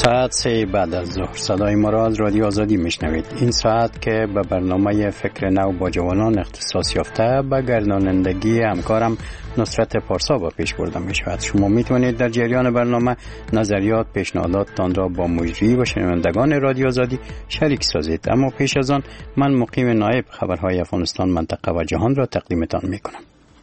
ساعت 3 بعد از ظهر صدای ما را از رادیو آزادی میشنوید. این ساعت که به برنامه فکر نو با جوانان اختصاص یافته به گردانندگی همکارم نصرت پارسا با پیش برده می شود. شما میتونید در جریان برنامه نظریات پیشنهاداتتان را با مجری و شنوندگان رادیو آزادی شریک سازید. اما پیش از آن من مقیم نایب خبرهای افغانستان منطقه و جهان را تقدیمتان میکنم.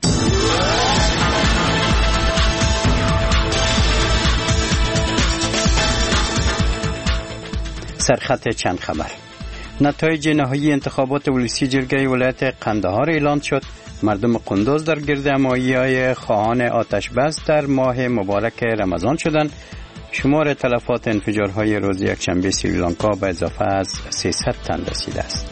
سرخط چند خبر. نتایج نهایی انتخابات ولسی جرگه ولایت قندهار اعلام شد. مردم قندوز در گردهمایی‌های خواهان آتش بس در ماه مبارک رمضان شدند. شمار تلفات انفجارهای روز یکشنبه سریلانکا به اضافه از 300 تن رسیده است.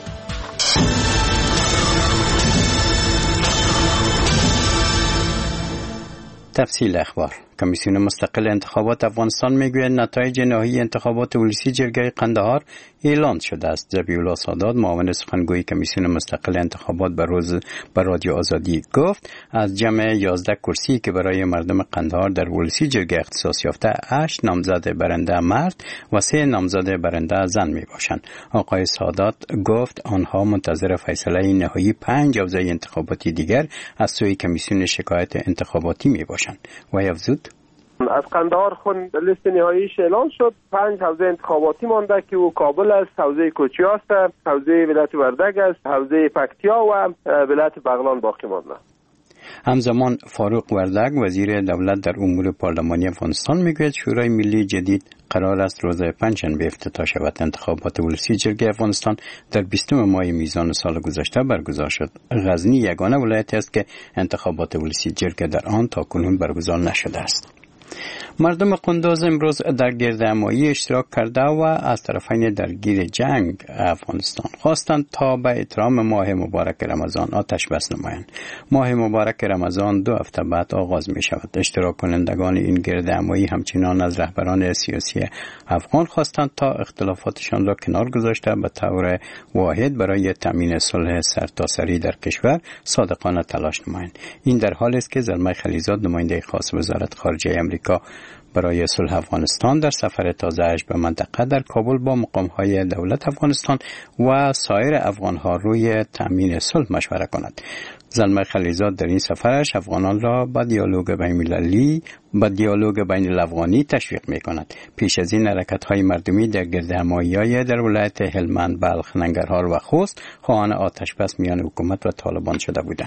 تفصیل اخبار. کمیسیون مستقل انتخابات افغانستان میگوید نتایج نهایی انتخابات ولسی جرگه قندهار اعلام شده است. ذبیح‌الله سادات معاون سخنگوی کمیسیون مستقل انتخابات به رادیو آزادی گفت از جمع 11 کرسی که برای مردم قندهار در ولسی جرگه اختصاص یافته 8 نامزد برنده مرد و 3 نامزد برنده زن می باشند. آقای سادات گفت آنها منتظر فیصله نهایی 5 حوزه انتخاباتی دیگر از سوی کمیسیون شکایت انتخاباتی می باشند. و افزود از قندهار خون لیست نهاییش اعلان شد. 5 حوزه انتخاباتی مانده که او کابل است، حوزه کوچی است، حوزه ولایت وردگ است، حوزه پکتیا و ولایت بغلان باقی مانده. همزمان فاروق وردگ وزیر دولت در امور پارلمانی افغانستان میگوید شورای ملی جدید قرار است روز پنجشنبه افتتاح شود. انتخابات ولسی جرگه افغانستان در 20 ماه میزان سال گذشته برگزار شد. غزنی یگانه ولایتی است که انتخابات ولسی جرگه در آن تاکنون برگزار نشده است. مردم قندوز امروز در گردهمایی اشتراک کرده و از طرفین درگیر جنگ افغانستان خواستند تا به احترام ماه مبارک رمضان آتش بس نمایند. ماه مبارک رمضان 2 هفته بعد آغاز می شود. اشتراک کنندگان این گردهمایی همچنان از رهبران سیاسی افغان خواستند تا اختلافاتشان را کنار گذاشته به طور واحد برای تامین صلح سرتاسری در کشور صادقانه تلاش نمایند. این در حالی است که زلمه خلیزاد نماینده خاص وزارت خارجه آمریکا برای صلح افغانستان در سفر تازه‌اش به منطقه در کابل با مقام‌های دولت افغانستان و سایر افغان‌ها روی تامین صلح مشوره کند. زلمه خلیزاد در این سفرش افغانان را به دیالوگ بین الافغانی تشویق می‌کند. پیش از این حرکت‌های مردمی در گردهمایی‌های در ولایت هلمند، بلخ، ننگرهار و خوست خواهان آتش بس میان حکومت و طالبان شده بودند.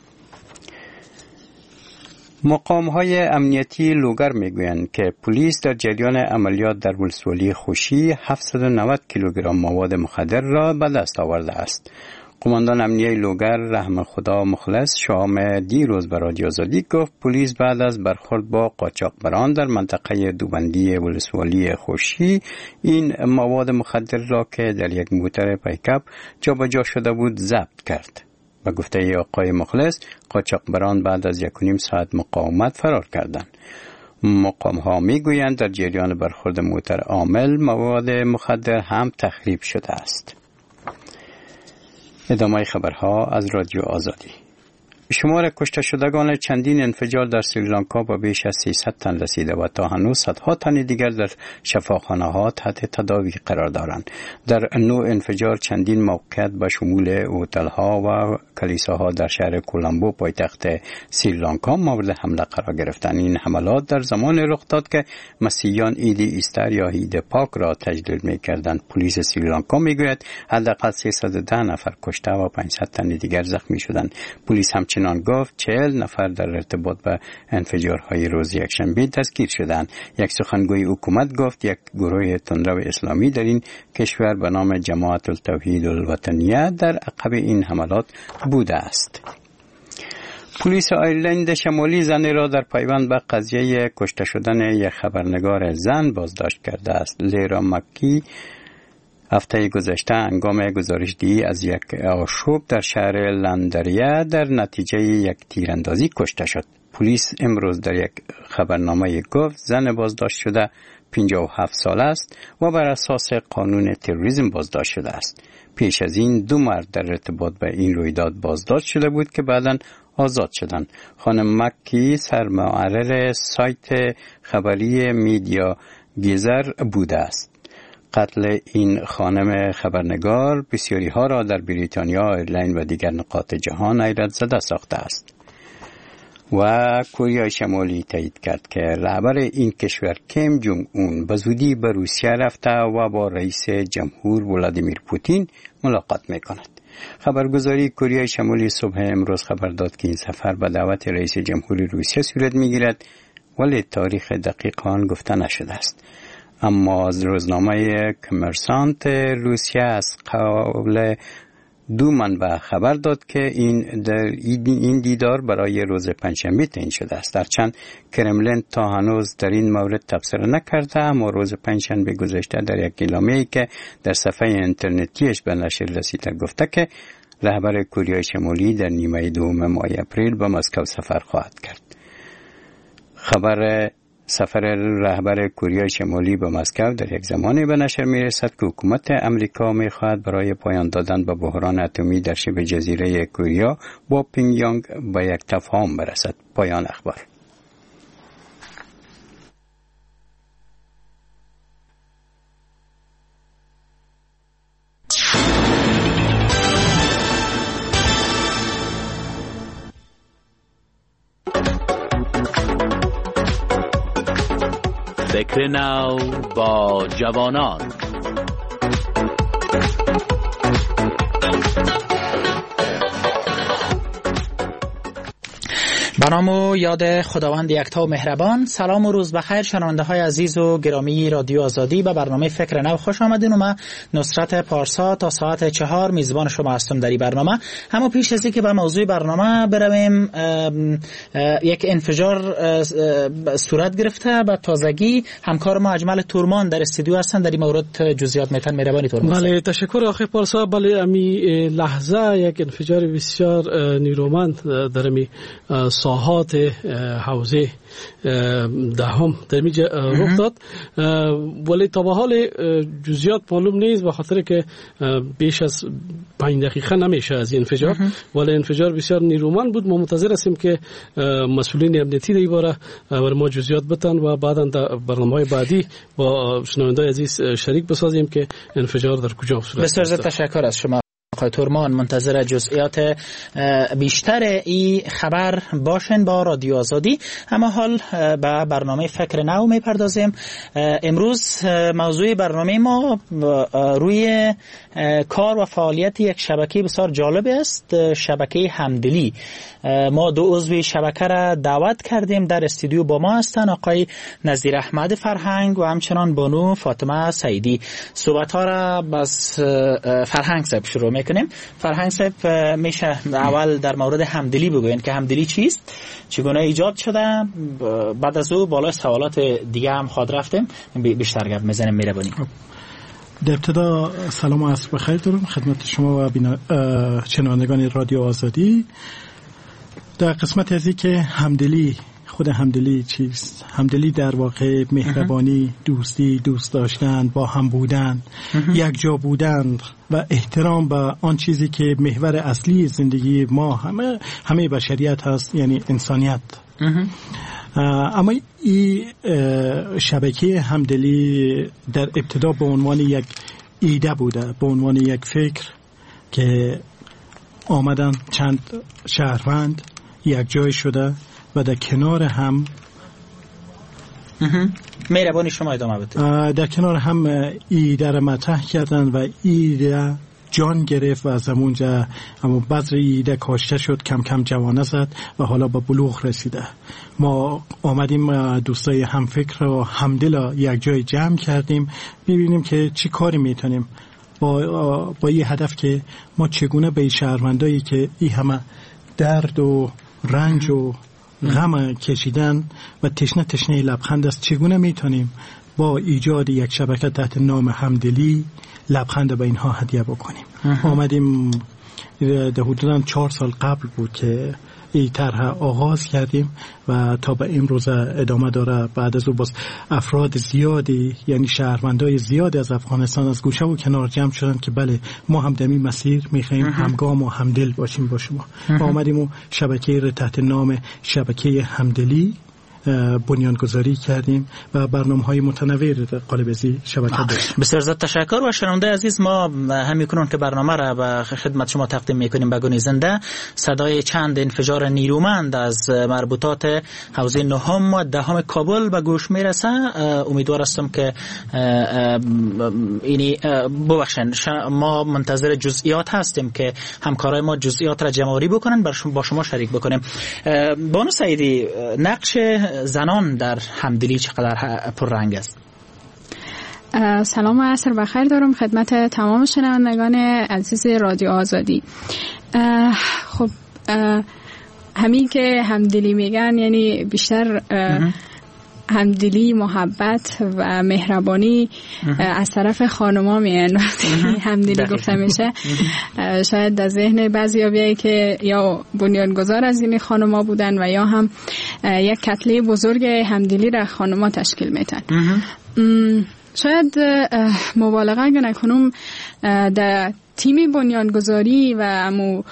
مقام‌های امنیتی لوگر میگویند که پلیس در جریان عملیات در ولسوالی خوشی 790 کیلوگرم مواد مخدر را به دست آورده است. قماندان امنیتی لوگر رحم خدا مخلص شام دیروز به رادیو آزادی گفت پلیس بعد از برخورد با قاچاقبران در منطقه دوبندی ولسوالی خوشی این مواد مخدر را که در یک موتر پیکاپ جابجا شده بود ضبط کرد. به گفته آقای مخلص قاچاقبران بعد از 1.5 ساعت مقاومت فرار کردند. مقام‌ها میگویند در جریان برخورد موتر عامل مواد مخدر هم تخریب شده است. ادامه خبرها از رادیو آزادی. شمار کشته شدگان چندین انفجار در سریلانکا به بیش از 300 تن رسیده و تا هنوز صدها تن دیگر در شفاخانه‌ها تحت تداوی قرار دارند. در نوع انفجار چندین موقعیت به شمول هتل‌ها و کلیساها در شهر کولامبو پایتخت سریلانکا مورد حمله قرار گرفتند. این حملات در زمان رخ داد که مسیحیان عید ایستر یا عید پاک را تجلیل می‌کردند. پلیس سریلانکا می‌گوید حداقل 310 نفر کشته و 500 تن دیگر زخمی شدند. پلیس همچنین گفت 40 نفر در ارتباط با انفجارهای روز یکشنبه دستگیر شدند. یک سخنگوی حکومت گفت یک گروه تندرو اسلامی در این کشور به نام جماعت التوحید الوطنیه در عقب این حملات بوده است. پلیس آیرلند شمالی زنی را در پیوند به قضیه کشته شدن یک خبرنگار زن بازداشت کرده است. لیرا مکی هفته گذشته هنگام گزارش‌دهی از یک آشوب در شهر لندریه در نتیجه یک تیراندازی کشته شد. پلیس امروز در یک خبرنامه گفت زن بازداشت شده 57 ساله است و بر اساس قانون تروریسم بازداشت شده است. پیش از این 2 مرد در ارتباط به این رویداد بازداشت شده بود که بعداً آزاد شدند. خانم مکی سرمعرر سایت خبری میدیا گیزر بوده است. قتل این خانم خبرنگار بسیاری ها را در بریتانیا، ایرلند و دیگر نقاط جهان حیرت زده ساخته است. و کره شمالی تایید کرد که رهبر این کشور کیم جونگ اون به زودی به روسیه رفته و با رئیس جمهور ولادیمیر پوتین ملاقات میکند. خبرگزاری کره شمالی صبح امروز خبر داد که این سفر به دعوت رئیس جمهور روسیه صورت میگیرد، ولی تاریخ دقیق آن گفته نشده است. اما از روزنامه کمرسانت روسیه از قول دو منبع خبر داد که این دیدار برای روز پنجشنبه تعیین شده است. هرچند کرملین تا هنوز در این مورد تبصره نکرده، اما روز پنجشنبه گذشته در یک اعلامیه‌ای که در صفحه اینترنتیش به نشر رسیده گفته که رهبر کره شمالی در نیمه دوم ماه اپریل به مسکو سفر خواهد کرد. خبر سفر رهبر کره شمالی به مسکو در یک زمانی به نشر می رسد که حکومت امریکا می خواهد برای پایان دادن به بحران اتمی در شبه جزیره کره با پیونگیانگ به یک تفاهم برسد. پایان اخبار. فکر نو با جوانان. به نام و یاد خداوند یکتا و مهربان. سلام و روز بخیر شنونده های عزیز و گرامی رادیو آزادی. به برنامه فکر نو خوش آمدین و من نصرت پارسا تا ساعت 4 میزبان شما هستم در این برنامه. اما پیش از اینکه به موضوع برنامه برویم، یک انفجار صورت گرفته به تازگی. همکار ما اجمل تورمان در استودیو هستن، در این مورد جزئیات میتن مهربانی تورمان. بله تشکر آقای پارسا. بله امی لحظه یک انفجار بسیار نیرومند در می ساحات حوزه دهم در میجا رخ داد، ولی تا به حال جزئیات معلوم نیست، به خاطر که بیش از 5 دقیقه نمیشه از این انفجار، ولی انفجار بسیار نیرومند بود. ما منتظر هستیم که مسئولین امنیتی در این باره برای ما جزئیات بتن و بعدا در برنامه‌های بعدی با شنوندگان عزیز شریک بسازیم که انفجار در کجا صورت گرفته. بسیار تشکر از شما آقای تورمان. منتظر جزئیات بیشتر این خبر باشن با رادیو آزادی. اما حال به برنامه فکر نو میپردازیم. امروز موضوع برنامه ما روی کار و فعالیت یک شبکه بسیار جالب است، شبکه همدلی. ما دو عضو شبکه را دعوت کردیم، در استودیو با ما هستند آقای نظیر احمد فرهنگ و همچنان بانو فاطمه سعیدی. صحبت ها را از فرهنگ صاحب شروع میکنیم. فرهنگ صاحب میشه اول در مورد همدلی بگوین که همدلی چیست، چگونه ایجاد شده، بعد از او بالا سوالات دیگه هم خواهد رفتیم بیشتر گپ میزنیم. مهربانی. در ابتدا سلام و عصر بخیر دارم خدمت شما و شنوندگان رادیو آزادی. در قسمت از این که همدلی، خود همدلی چیست؟ همدلی در واقع مهربانی، دوستی، دوست داشتن، با هم بودن، یک جا بودن و احترام به آن چیزی که محور اصلی زندگی ما همه بشریت هست، یعنی انسانیت. اما این شبکه همدلی در ابتدا به عنوان یک ایده بوده، به عنوان یک فکر که آمدن چند شهروند یک جای شده و در کنار هم مهربانی شما ادامه بدید. در کنار هم ایده را مطرح کردن و ایده جان گرفت و از همونجا اما بذر ایده کاشته شد، کم کم جوانه زد و حالا به بلوغ رسیده. ما آمدیم دوستای همفکر و همدل یک جای جمع کردیم، ببینیم که چی کاری میتونیم با یه هدف که ما چگونه به شهروندایی که این همه درد و رنج و غم کشیدن و تشنه لبخند است، چگونه میتونیم با ایجاد یک شبکه تحت نام همدلی لبخند به اینها هدیه بکنیم. آمدیم در حدوداً 4 سال قبل بود که این طرح آغاز کردیم و تا به امروز ادامه داره. بعد از او باز افراد زیادی، یعنی شهروندای زیادی از افغانستان از گوشه و کنار جمع شدن که بله ما هم در این مسیر میخوایم همگام و همدل باشیم با شما. آمدیم و شبکه را تحت نام شبکه همدلی بنیانگذاری کردیم و برنامه‌های متنوع قالب ازی شبکه داشتیم. بسیار زیاد تشکر. و شنونده عزیز، ما همینکنون که برنامه را به خدمت شما تقدیم میکنیم به گونه زنده، صدای چند انفجار نیرومند از مربوطات حوزه 9 و 10 کابل به گوش میرسه. امیدوار هستم که اینی ببخشید ما منتظر جزئیات هستیم که همکارای ما جزئیات را جمع‌آوری بکنن با شما شریک بکنیم. بانو سعیدی، نقش زنان در همدلی چقدر پررنگ است؟ سلام و عصر بخیر دارم خدمت تمام شنوندگان عزیز رادیو آزادی. خب همین که همدلی میگن یعنی بیشتر همدلی، محبت و مهربانی از طرف خانم‌ها میان. همدلی گفته میشه. شاید در ذهن بعضیا بیایی که یا بنیانگذار از این خانم‌ها بودن و یا هم یک کتله بزرگ همدلی را خانم‌ها تشکیل میدن. شاید مبالغه اگر نکنم در تیم بنیانگذاری و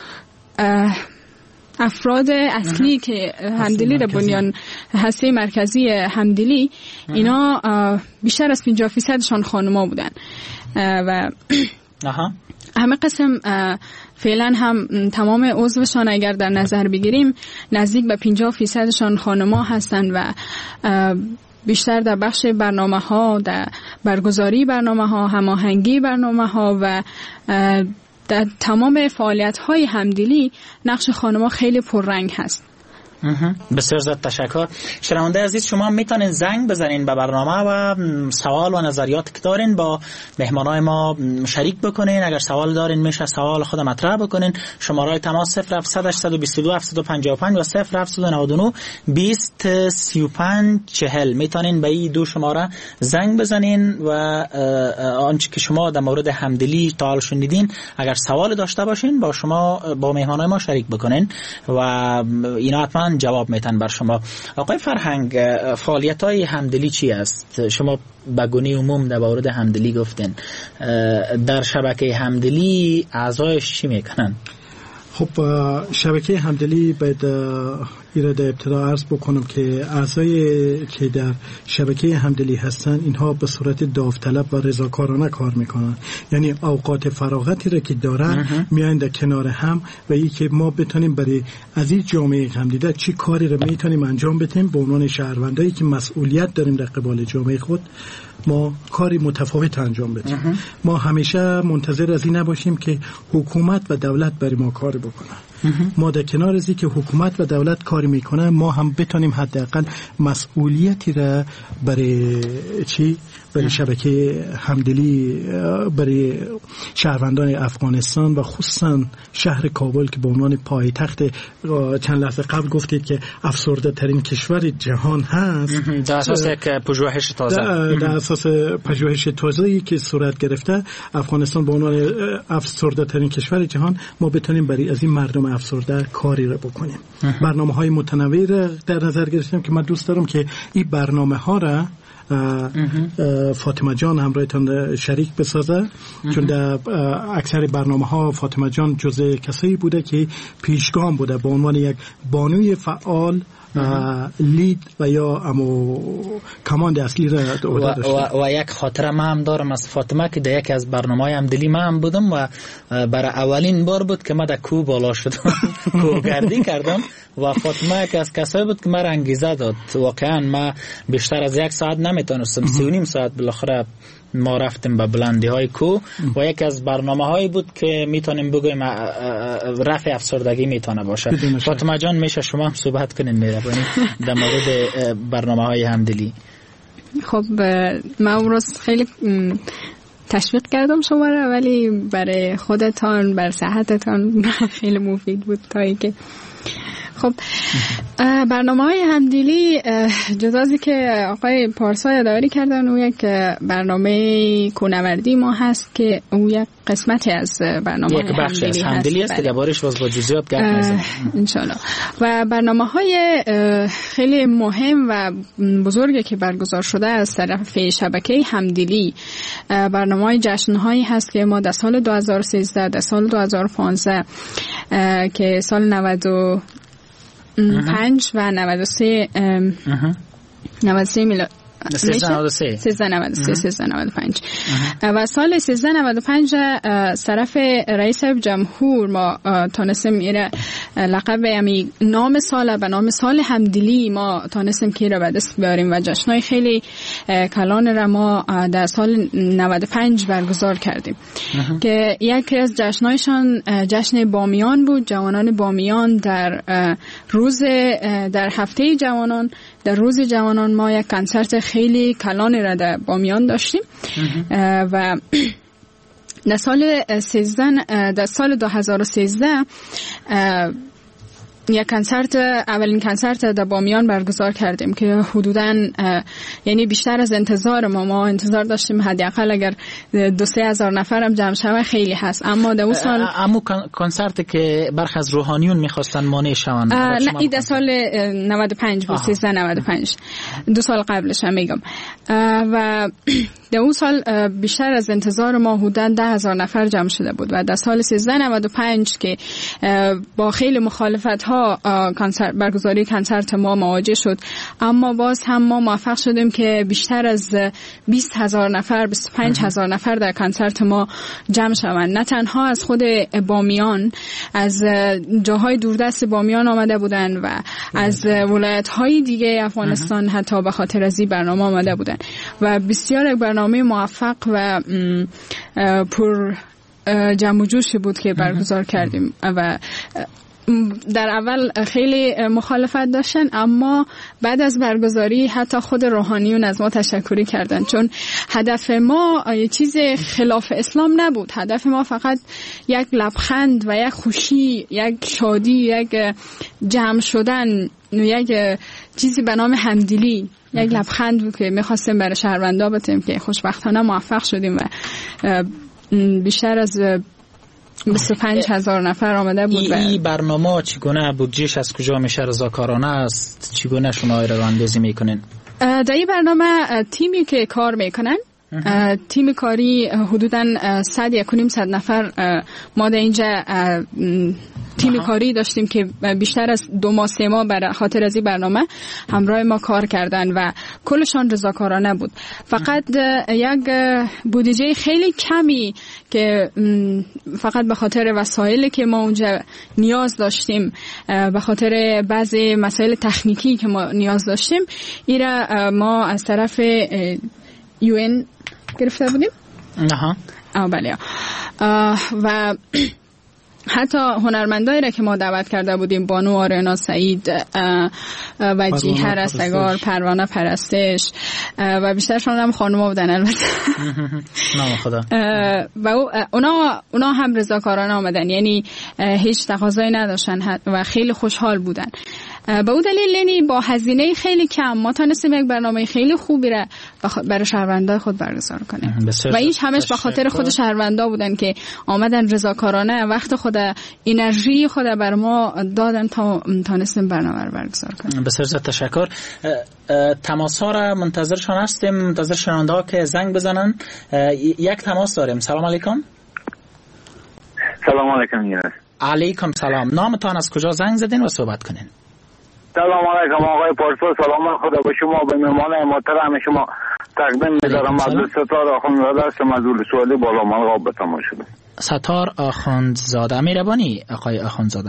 افراد اصلی که همدلی را بنیان هسته مرکزی همدلی، اینا بیشتر از 50% خانم‌ها بودن و همه قسم فعلا هم تمام عضوشان اگر در نظر بگیریم نزدیک به 50% خانم‌ها هستند و بیشتر در بخش برنامه‌ها، در برگزاری برنامه‌ها، هماهنگی برنامه‌ها و در تمام فعالیت‌های همدلی نقش خانم‌ها خیلی پررنگ هست. بسیار زیاد تشکر. شنونده عزیز، شما میتونین زنگ بزنین به برنامه و سوال و نظریات که دارین با مهمانای ما شریک بکنین. اگر سوال دارین میشه سوال خود مطرح بکنین. شماره تماس 07822 755 و 0799 203540 میتونین به این دو شماره زنگ بزنین و آنچه که شما در مورد همدلی تا حال شنیدین اگر سوال داشته باشین با شما با مهمانای ما شریک بکنین و اینا حتما جواب میتن بر شما. آقای فرهنگ، فعالیت‌های همدلی چی است؟ شما به گونه عموم در مورد همدلی گفتین. در شبکه همدلی اعضایش چی میکنن؟ خب شبکه همدلی باید ایره در ابتدا عرض بکنم که اعضای که در شبکه همدلی هستن اینها به صورت داوطلب و رضاکارانه کار میکنن، یعنی اوقات فراغتی را که دارن میان در کنار هم و این که ما بتونیم برای از این جامعه همدیده چی کاری را میتونیم انجام بدیم به عنوان شهروندایی که مسئولیت داریم در قبال جامعه خود ما کاری متفاوت انجام بدیم. ما همیشه منتظر از این نباشیم که حکومت و دولت برای ما کار بکنن. ما در کنار از این که حکومت و دولت کاری میکنه ما هم بتونیم حداقل مسئولیتی را برای برای شبکه همدلی برای شهروندان افغانستان و خصوصا شهر کابل که به عنوان پایتخت چند لحظه قبل گفتید که افسرده ترین کشور جهان هست در اساس یک پژوهش تازه در اساس پژوهش تازه‌ای که صورت گرفته افغانستان به عنوان افسرده ترین کشور جهان ما بتونیم برای از این مردم افسرده کاری را بکنیم. برنامه‌های متنوعی را در نظر گرفتیم که من دوست دارم که این برنامه‌ها را فاطمه جان همراهتان شریک بسازه، چون در اکثر برنامه‌ها فاطمه جان جزء کسایی بوده که پیشگام بوده به عنوان یک بانوی فعال لید و یا کماند اصلی را و یک خاطره ما هم دارم از فاطمه که در یکی از برنامه‌های همدلی ما هم بودم و برای اولین بار بود که من در کوه بالا شدم کوهگردی کردم و فاطمه که از کسایی بود که من انگیزه داد. واقعا ما بیشتر از 1 ساعت نمیتونستم، 3.5 ساعت بالاخره ما رفتیم به بلندی های کوه و یک از برنامه هایی بود که میتونیم بگویم رفع افسردگی میتونه باشه. فاطمه جان میشه شما هم صحبت کنین مهربانی در مورد برنامه های همدلی. خب من امروز خیلی تشویق کردم شما را، ولی برای خودتان بر صحتتان خیلی مفید بود تا اینکه خب برنامه‌های همدلی جدا از که آقای پارسا یادآوری کردن او یک برنامه کوهنوردی ما هست که او یک قسمتی از برنامه یک بخش از همدلی است که دربارش با جزئیات گپ می‌زنیم ان شاء الله. و برنامه‌های خیلی مهم و بزرگی که برگزار شده از طرف شبکه همدلی برنامه‌های جشن‌هایی هست که ما در سال 2013 در سال 2015 که سال 5 و 93 میلاد 1395 و سال 1395 از طرف رئیس جمهور ما تانستیم ایره لقب نام سال به نام سال همدلی ما تانستیم که ایره به دست بیاریم و جشنای خیلی کلان را ما در سال 95 برگزار کردیم که یکی از جشنایشان جشن بامیان بود. جوانان بامیان در هفته جوانان، در روز جوانان ما یک کنسرت خیلی کلانی را در بامیان داشتیم و در سال 2013 یک کنسرت، اولین کنسرت در بامیان برگزار کردیم که حدوداً یعنی بیشتر از انتظار ما انتظار داشتیم حداقل اگر 2-3 هزار نفر هم جمع شوه خیلی هست، اما در اون سال کنسرت که برخی از روحانیون می‌خواستن مانع شوند. نه این در سال 95 بود، 1395 2 سال قبلش هم میگم. و در اون سال بیشتر از انتظار ما حدوداً 10,000 نفر جمع شده بود و در سال 1395 که با خیلی مخالفت‌ها برگزاری کنسرت ما مواجه شد، اما باز هم ما موفق شدیم که بیشتر از 20,000 نفر 25,000 نفر در کنسرت ما جمع شوند. نه تنها از خود بامیان، از جاهای دوردست بامیان آمده بودند و از ولایت‌های دیگه افغانستان حتی به خاطر از این برنامه آمده بودند و بسیار یک برنامه موفق و پر جمع و جوشی بود که برگزار کردیم و در اول خیلی مخالفت داشتن، اما بعد از برگزاری حتی خود روحانیون از ما تشکری کردن، چون هدف ما یه چیز خلاف اسلام نبود. هدف ما فقط یک لبخند و یک خوشی، یک شادی، یک جمع شدن، یک چیزی به نام همدلی، یک لبخند بود که میخواستیم برای شهروندا بتیم که خوشبختانه موفق شدیم و بیشتر از 25,000 نفر آمده بود. این برنامه چگونه بودجهش از کجا میشه؟ رضاکارانه است؟ چگونه شما را اندازی میکنین؟ در این برنامه تیمی که کار میکنن، تیم کاری حدوداً 100 نفر ما در اینجا تیم کاری داشتیم که بیشتر از 2 ماه 3 ماه برای خاطر از این برنامه همراه ما کار کردن و کلشان رضاکارانه بود. فقط یک بودجه خیلی کمی که فقط به خاطر وسایلی که ما اونجا نیاز داشتیم، به خاطر بعضی مسائل تکنیکی که ما نیاز داشتیم، ایرا ما از طرف UN گرفته بودیم. بله. و حتی هنرمندایی را که ما دعوت کرده بودیم، بانو آریانا سعید و جیهر رستگار، پروانه پرستش و بیشترشون هم خانوما بودن البته. نام خدا. و اونا هم رضاکارانه آمدن، یعنی هیچ تقاضایی نداشتن و خیلی خوشحال بودن. به اون دلیل یعنی با هزینه خیلی کم ما تونستیم یک برنامه خیلی خوبی را برای شهروندان خود برگزار کنیم و این همش به خاطر خود شهروندان بودن که آمدن رضاکارانه وقت خود، انرژی خود بر ما دادن تا تونستیم برنامه رو برگزار کنیم. بسیار زیاد تشکر. تماس ها را منتظرشان هستیم، منتظر شنونده ها که زنگ بزنن. یک تماس داریم. سلام علیکم. سلام علیکم. علیکم سلام. نامتان، از کجا زنگ زدین و صحبت کنین؟ سلام علیکم آقای پارسا، سلام خدا به شما، به مهمان محترم شما تقدیم می‌دارم. عبدالستار آخوندزاده هستم از ولسوالی بالا ملغاب به تماس شدم. ستار آخوندزاده، مهربانی آقای آخوندزاده.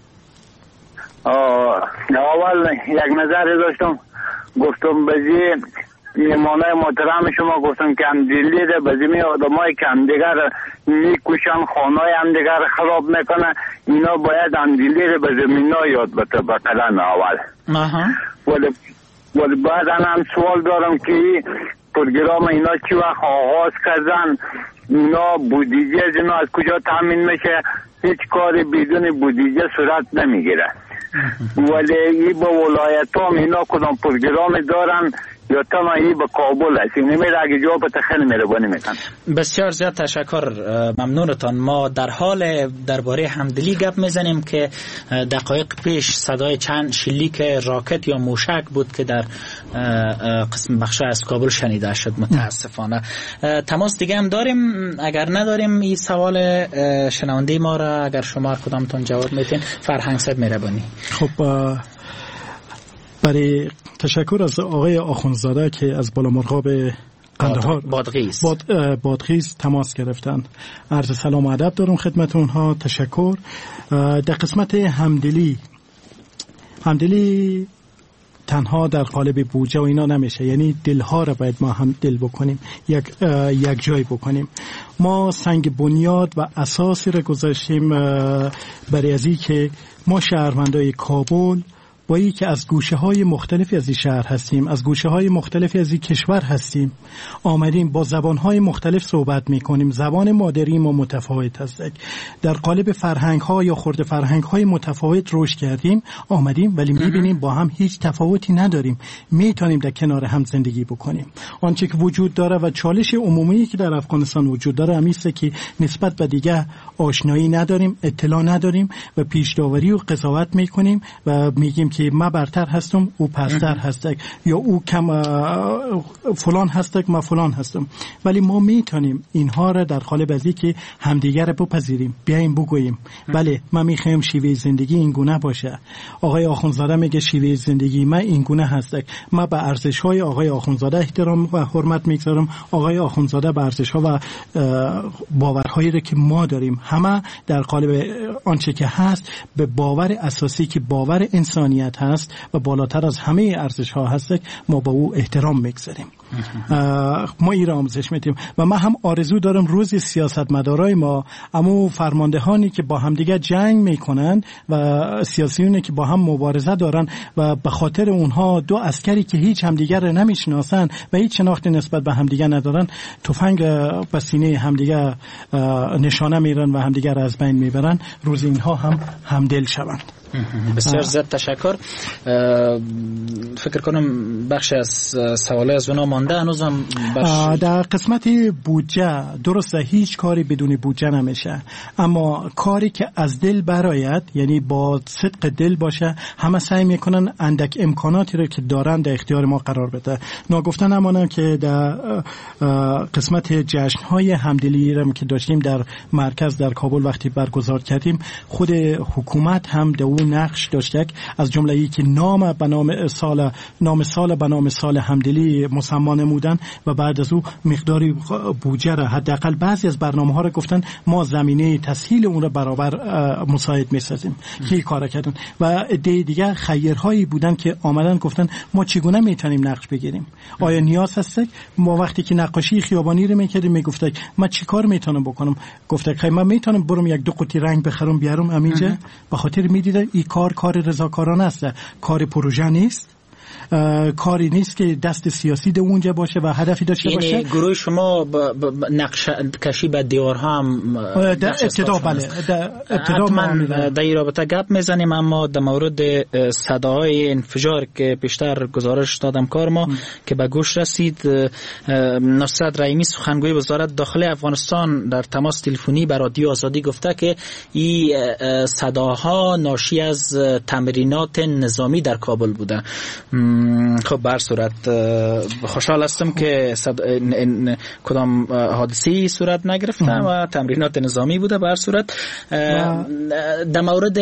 اول یک نظری داشتم، گفتم بزی مهمانای محترم شما گفتم که همدلی ده بزی آدمای که همدیگر میکشن، خانای همدیگر خراب میکنن، اینا باید همدلی ده به زمینا یاد بده بکنن اول. ولی بعد هم سوال دارم که پروگرام اینا چی وقت آغاز کردن، اینا بودجه از اینا از کجا تامین میشه؟ هیچ کاری بدون بودجه صورت نمیگیره. ولی این با ولایت هم اینا کدام پروگرام دارن یا تمایی به کابل هستی؟ نمیره اگه جواب تخیل مهربانی میکنم. بسیار زیاد تشکر، ممنونتان. ما در حال درباره همدلی گپ میزنیم که دقایق پیش صدای چند شلیک راکت یا موشک بود که در قسم بخش از کابل شنیده شد متاسفانه. تماس دیگه هم داریم؟ اگر نداریم این سوال شنونده ما را اگر شما کدامتون جواب میتین، فرهنگ صاحب مهربانی. خب برای تشکر از آقای آخوندزاده که از بالامرغاب قندهار بادغیس تماس گرفتن. عرض سلام و ادب دارم خدمت اونها. تشکر. در قسمت همدلی تنها در قالب بودجه و اینا نمیشه، یعنی دلها را باید ما هم دل بکنیم، یک جای بکنیم. ما سنگ بنیاد و اساسی را گذاشتیم برای ازی که ما شهروندای کابل با ای که از گوشه های مختلفی از این شهر هستیم، از گوشه های مختلفی از این کشور هستیم، آمدیم با زبان های مختلف صحبت میکنیم. زبان مادری ما متفاوت است، در قالب فرهنگ ها یا خرد فرهنگ های متفاوت رشد کردیم، آمدیم ولی میبینیم با هم هیچ تفاوتی نداریم، میتونیم در کنار هم زندگی بکنیم. آنچه که وجود داره و چالش عمومی که در افغانستان وجود داره همیشه که نسبت به دیگه آشنایی نداریم، اطلاع نداریم و پیش داوری و قضاوت میکنیم و میگیم که ما برتر هستم او پستر هستم یا او کم فلان هستم ما فلان هستم. ولی ما میتونیم اینها را در قالب ازی که همدیگر رو بپذیریم، بیایم بگوییم بله ما میخوایم شیوه زندگی این گونه باشه. آقای آخوندزاده میگه شیوه زندگی ما این گونه هست، ما به ارزش های آقای آخوندزاده احترام و حرمت میگذارم، آقای آخوندزاده به ارزش ها و باورهایی را که ما داریم همه در قالب آنچه که هست به باور اساسی که باور انسانیت هست و بالاتر از همه ارزش ها هست، ما با او احترام میگذاریم. ما این را آموزش میدیم و من هم آرزو دارم روز سیاستمدارای ما، اما فرماندهانی که با همدیگه جنگ میکنن و سیاسیونی که با هم مبارزه دارن و به خاطر اونها دو عسکری که هیچ همدیگه را نمیشناسن و هیچ شناختی نسبت به همدیگه ندارن تفنگ به سینه همدیگه نشانه میرن و همدیگه را از بین میبرن، روز اینها هم همدل شوند. بسیار زیاد تشکر. فکر کنم بخش از سواله از اونا مانده هنوزم در قسمت بودجه. درسته هیچ کاری بدون بودجه نمیشه، اما کاری که از دل برآید یعنی با صدق دل باشه، همه سعی میکنن اندک امکاناتی رو که دارن در اختیار ما قرار بده. ناگفتن امانم که در قسمت جشن‌های همدلی رو که داشتیم در مرکز در کابل وقتی برگزار کردیم، خود حکومت هم در اون نقش داشته، از جمله ای که نام به نام سال به نام سال همدلی مسما نمودن و بعد از او مقداری بودجه را حداقل بعضی از برنامه‌ها را گفتن ما زمینه تسهیل اون را برابر مساعد می‌سازیم که کار کردن و عده دیگه خیرهایی بودن که آمدن گفتن ما چگونه میتونیم نقش بگیریم، آیا نیاز هست؟ ما وقتی که نقاشی خیابانی رو میکردیم میگفتن ما چیکار میتونم بکنم، گفتن خیلی من میتونم برم یک دو قطعه رنگ بخرم بیارم همینجا، به خاطر میدیدن این کار رضاکارانه است، کار پروژه نیست، کاری نیست که دست سیاسی ده اونجا باشه و هدفی داشته باشه. یعنی گروه شما نقش کشی به دیوارها هم ابتدا بله ابتدا من در این رابطه گپ میزنیم، اما در مورد صداهای انفجار که پیشتر گزارش دادم کار ما که به گوش رسید، نصرت رحیمی سخنگوی وزارت داخلی افغانستان در تماس تلفنی با رادیو آزادی گفته که این صداها ناشی از تمرینات نظامی در کابل بوده. خب بر صورت خوشحال هستم که کدام حادثی صورت نگرفته و تمرینات نظامی بوده. بر صورت در مورد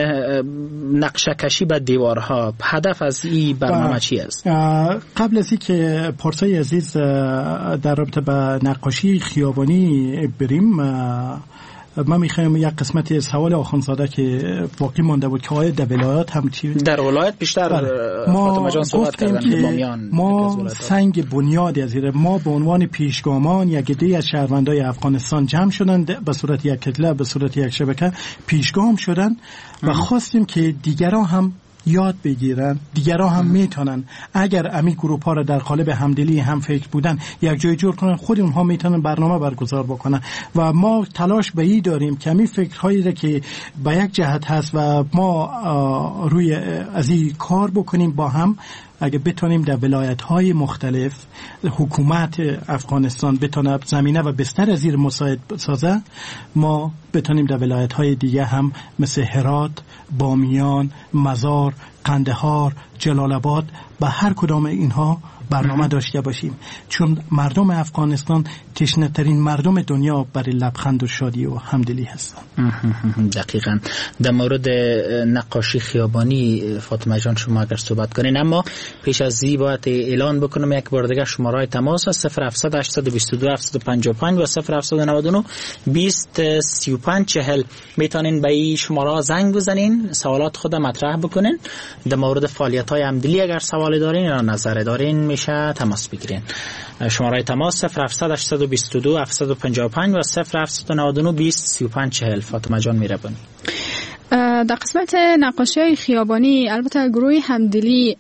نقشه کشی به دیوارها هدف از این برنامه چی است؟ قبل از اینکه پرسای عزیز در رابطه با نقاشی خیابانی بریم، من میخوایم یک قسمت سوال آخوندزاده که باقی مانده بود که آیا در ولایات هم چی در ولایت بیشتر فاطمه جان صحبت کردن که ما سنگ بنیاد از ما به عنوان پیشگامان یک عده از شهروندای افغانستان جمع شدن به صورت یک کتله، به صورت یک شبکه پیشگام شدن و خواستیم که دیگران هم یاد بگیرن، دیگران هم میتونن اگر امی گروپ ها را در قالب همدلی هم فکر بودن یک جای جور کنن، خود اونها میتونن برنامه برگزار بکنن و ما تلاش به این داریم که امی فکرهایی را که به یک جهت هست و ما روی از این کار بکنیم با هم، اگه بتونیم در ولایت‌های مختلف حکومت افغانستان بتونه زمینه و بستر از زیر مساعد سازه، ما بتونیم در ولایت‌های دیگه هم مثل هرات، بامیان، مزار، قندهار، جلال آباد به هر کدام اینها برنامه داشته باشیم، چون مردم افغانستان تشنه‌ترین مردم دنیا برای لبخند و شادی و همدلی هستند. دقیقاً. در مورد نقاشی خیابانی فاطمه جان شما اگر صحبت کنین، اما پیش از این باید اعلان بکنم یک بار دیگه شماره تماس است 0700 822 755 و 0799 20 35 40. میتونین به این شماره زنگ بزنین، سوالات خود مطرح بکنین. در مورد فعالیت‌های همدلی اگر سوالی دارین یا نظر دارین میشه تماس بگیرین. شماره تماس 0700 822 755 و 0799 20 35 40. فاطمه جان میربانی. در قسمت نقاشی‌های خیابانی البته گروه همدلی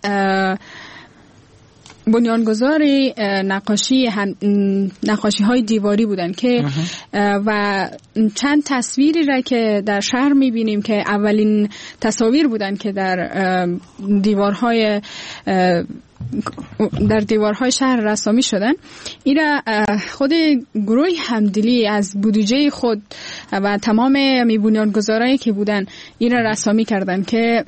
بنیانگذار نقاشی های دیواری بودن که و چند تصویری را که در شهر میبینیم که اولین تصاویر بودن که در دیوارهای شهر رسامی شدن. این را خود گروه همدلی از بودجه خود و تمام بنیانگذارایی که بودن این را رسامی کردن که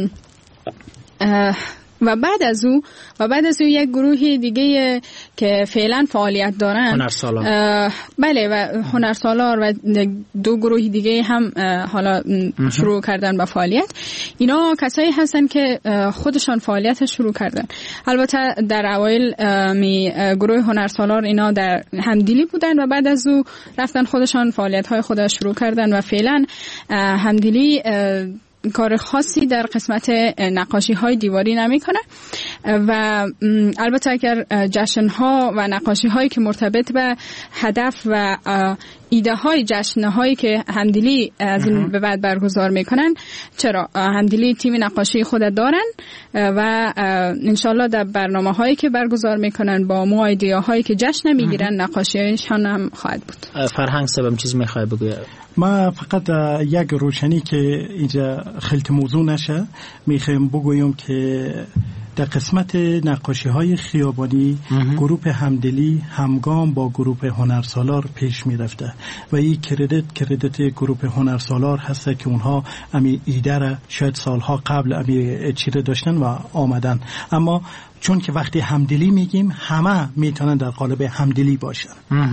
و بعد از او یک گروه دیگه که فعلا فعالیت دارن، هنرسالار، بله، و هنرسالار و دو گروه دیگه هم حالا شروع کردن به فعالیت. اینا کسایی هستن که خودشان فعالیت شروع کردن. البته در اوایل گروه هنرسالار اینا در همدلی بودن و بعد از او رفتن خودشان فعالیت های خود شروع کردن و فعلا همدلی کار خاصی در قسمت نقاشی های دیواری نمیکنه و البته اگر جشن ها و نقاشی هایی که مرتبط به هدف و ایده های جشن هایی که همدلی از این به بعد برگزار میکنن، چرا همدلی تیم نقاشی خود دارن و انشالله در برنامه هایی که برگزار میکنن با مو ایده هایی که جشن میگیرن نقاشی هایشان هم خواهد بود. فرهنگ سبب چیز میخوای بگوی؟ ما فقط یک روشنی که اینجا خلط موضوع نشه میخوایم بگویم که در قسمت نقاشی های خیابانی گروه همدلی همگام با گروه هنرسالار پیش می رفته و این کردیت گروه هنرسالار هسته که اونها امی ایده را شاید سالها قبل امی چیره داشتن و آمدن، اما چون که وقتی همدلی میگیم همه میتونن در قالب همدلی باشن.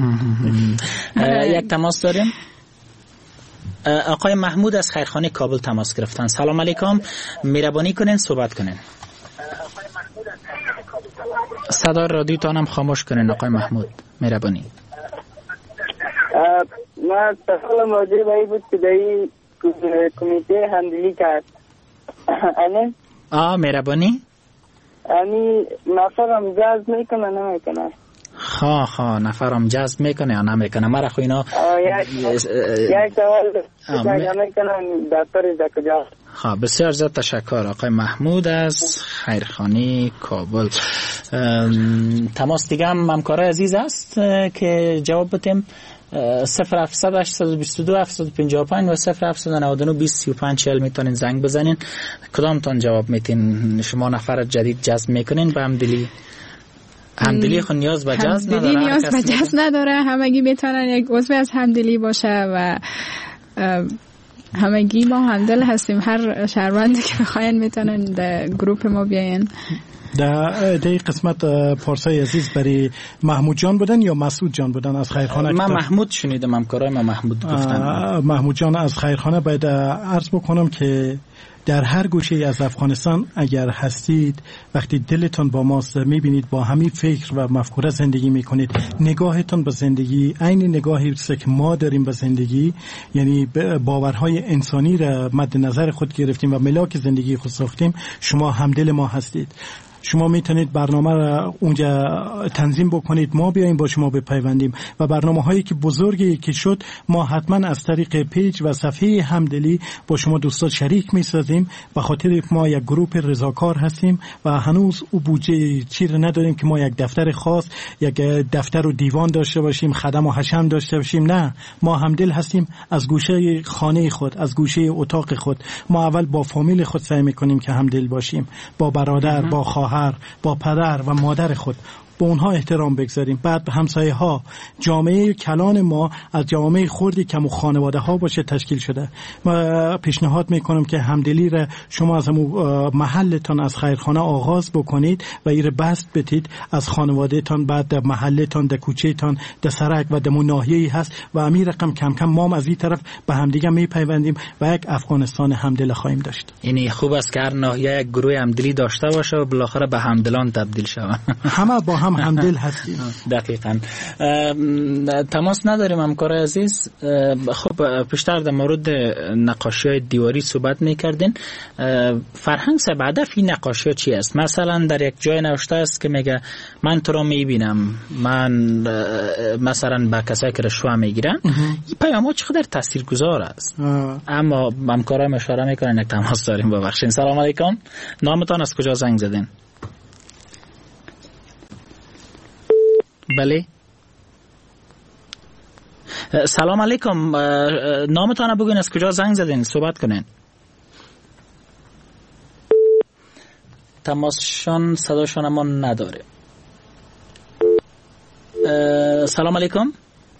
یک تماس داریم. آقای محمود از خیرخانه کابل تماس گرفتن. سلام علیکم، مهربانی کنین صحبت کنین. صدا رادیوتان هم خاموش کنین آقای محمود، مهربانی. ما سوال موضوع باید بود که دایی کمیته همدلی کرد. مهربانی. نفرم جذب میکنه نمیکنه؟ خواه نفرم جذب میکنه یا نمیکنه؟ مرا خو اینا یک سوال میکنم دفتر کجا؟ بسیار زیاد تشکر آقای محمود از خیرخانه کابل. تماس دیگه هم همکارای عزیز است که جواب بدیم. 0700 822 755 و 0799 20 35 40 میتونین زنگ بزنین. کدامتون جواب میتین؟ شما نفر جدید جذب میکنین به همدلی خود نیاز به جذب نداره؟ نیاز به جذب نداره، همگی میتونن یک عضو از همدلی باشه و همگی ما همدل هستیم. هر شهروندی که بخواین میتونن در گروپ ما بیاین. در قسمت پارسای عزیز برای محمود جان بودن یا مسعود جان بودن از خیرخانه؟ من محمود شنیدم، همکارای ما محمود گفتن. محمود جان از خیرخانه. باید عرض بکنم که در هر گوشه از افغانستان اگر هستید، وقتی دلتون با ماست، میبینید با همین فکر و مفکوره زندگی میکنید، نگاهتون به زندگی عین نگاهی است که ما داریم به زندگی، یعنی باورهای انسانی را مد نظر خود گرفتیم و ملاک زندگی خود ساختیم، شما همدل ما هستید. شما میتونید برنامه را اونجا تنظیم بکنید، ما بیاییم با شما بپیوندیم و برنامه هایی که بزرگی که شد ما حتما از طریق پیج و صفحه همدلی با شما دوستان شریک میسازیم. به خاطر ما یک گروه رضاکار هستیم و هنوز او بودجه چیزی نداریم که ما یک دفتر خاص، یک دفتر و دیوان داشته باشیم، خدم و حشم داشته باشیم. نه، ما همدل هستیم از گوشه خانه خود، از گوشه اتاق خود. ما اول با فامیل خود سعی میکنیم که همدل باشیم، با برادر، با خواهر، با پدر و مادر خود، به اونها احترام بگذاریم. بعد همسایه ها، جامعه کلان ما از جامعه خردی کم و خانواده ها باشه تشکیل شده. ما پیشنهاد میکنم که همدلی را شما از محلتان از خیرخانه آغاز بکنید و این بست بتید از خانوادهتان، بعد در محلتان، در کوچهتان، در سرک و در ناحیه‌ای هست و امیر رقم کم کم ما از این طرف به همدیگه میپیوندیم و یک افغانستان همدل خواهیم داشت. یعنی خوب است که هر ناحیه یک گروه همدلی داشته باشه و بالاخره به همدلان تبدیل شود. همه با هم همدل هستیم. دقیقاً. تماس نداریم همکار عزیز. خب پیشتر در مورد نقاشی‌های دیواری صحبت می‌کردین. فرهنگ صاحب هدف این نقاشی‌ها چی است؟ مثلا در یک جای نوشته است که میگه من تو را می‌بینم، من مثلا با کسایی که رشوه می‌گیرن. این پیام‌ها چقدر تاثیرگذار است. اما همکارام اشاره می‌کنن یک تماس داریم. ببخشید. سلام علیکم. نامتان از کجا زنگ زدین؟ بله. سلام علیکم. نامتان بگوین، از کجا زنگ زدین، صحبت کنین. تماسشان صداشان اما نداره. سلام علیکم.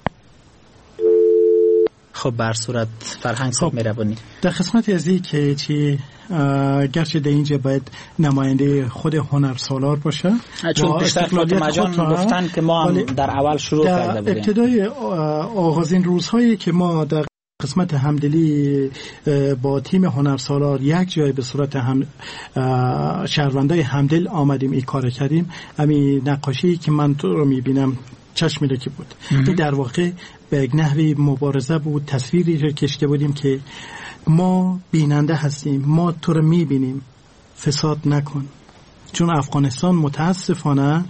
خب بر صورت فرهنگ صاحب میربونی در قسمت از این که چی گرچه در اینجا باید نماینده خود هنرسالار باشه، چون پیشتر فاطمه جان گفتن که ما هم در اول شروع کرده بودیم. ابتدای آغازین روزهایی که ما در قسمت همدلی با تیم هنرسالار یک جای به صورت شهروندای همدل آمدیم این کار کردیم، همین نقاشی که من تو رو میبینم چشم لکی بود. این در واقع به یک نحوی مبارزه بود، تصویری رو کشیده بودیم که ما بیننده هستیم، ما تو رو میبینیم، فساد نکن. چون افغانستان متاسفانه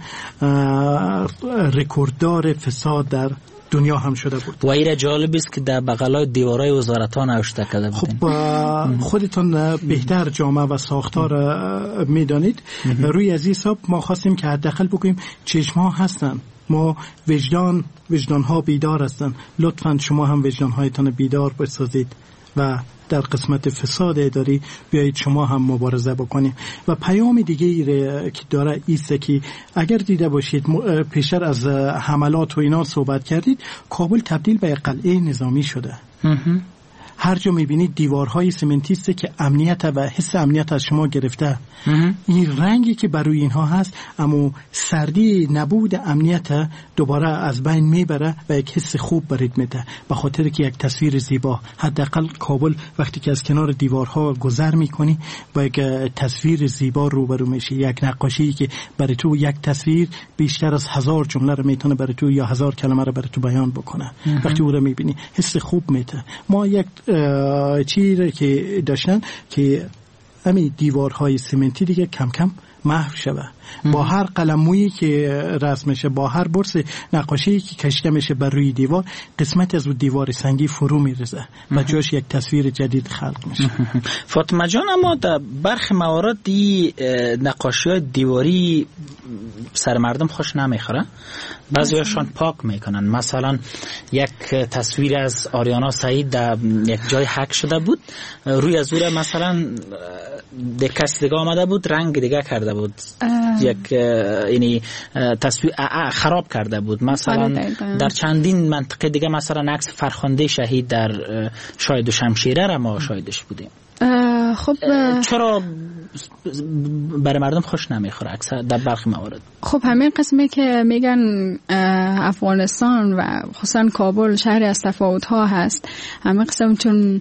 رکورددار فساد در دنیا هم شده بود. و ایره جالب است که در بغلای دیوارای وزارتان نوشته کرده بودین. خب خودتون بهتر جامعه و ساختار میدانید. روی از این حساب ما خواستیم که حداقل بگوییم چشم ها هستن، ما وجدان ها بیدار هستن، لطفاً شما هم وجدان هایتان بیدار بسازید و در قسمت فساد اداری بیایید شما هم مبارزه بکنید. و پیام دیگه که داره ایسته که اگر دیده باشید پیشتر از حملات و اینا صحبت کردید، کابل تبدیل به قلعه نظامی شده. هر جا میبینید دیوارهای سمنتی است که امنیت و حس امنیت از شما گرفته. این رنگی که بر روی اینها هست اما سردی نبود امنیت دوباره از بین میبره و یک حس خوب برید میده، به خاطر که یک تصویر زیبا، حداقل کابل وقتی که از کنار دیوارها گذر میکنی با یک تصویر زیبا روبرو میشی، یک نقاشی که برای تو یک تصویر بیشتر از 1000 جمله رو میتونه برای تو یا 1000 کلمه رو برای تو بیان بکنه. وقتی او رو میبینی حس خوب میده. ما یک چیزی که داشتن که همین دیوارهای سمنتی دیگه کم کم محو شده، با هر قلمویی که رسم میشه، با هر برس نقاشی که کشیده میشه بر روی دیوار، قسمت از اون دیوار سنگی فرو میرزه و جاش یک تصویر جدید خلق میشه. فاطمه جان، اما در برخی موارد نقاشی‌های دیواری سر مردم خوش نمیخوره، بعضیاشون پاک میکنن. مثلا یک تصویر از آریانا سعید در یک جای حک شده بود، روی از اون مثلا کسی دیگه آمده بود رنگ دیگه کرده بود، یک یعنی تصویر خراب کرده بود. مثلا در چندین منطقه دیگه مثلا عکس فرخنده شهید در شاهد و شمشیره را ما شاهدش بودیم. خب چرا برای مردم خوش نمیخوره اکثر در برخی موارد؟ خب همین قسمی که میگن افغانستان و خصوصا کابل شهری از تفاوت ها هست، همین قسم چون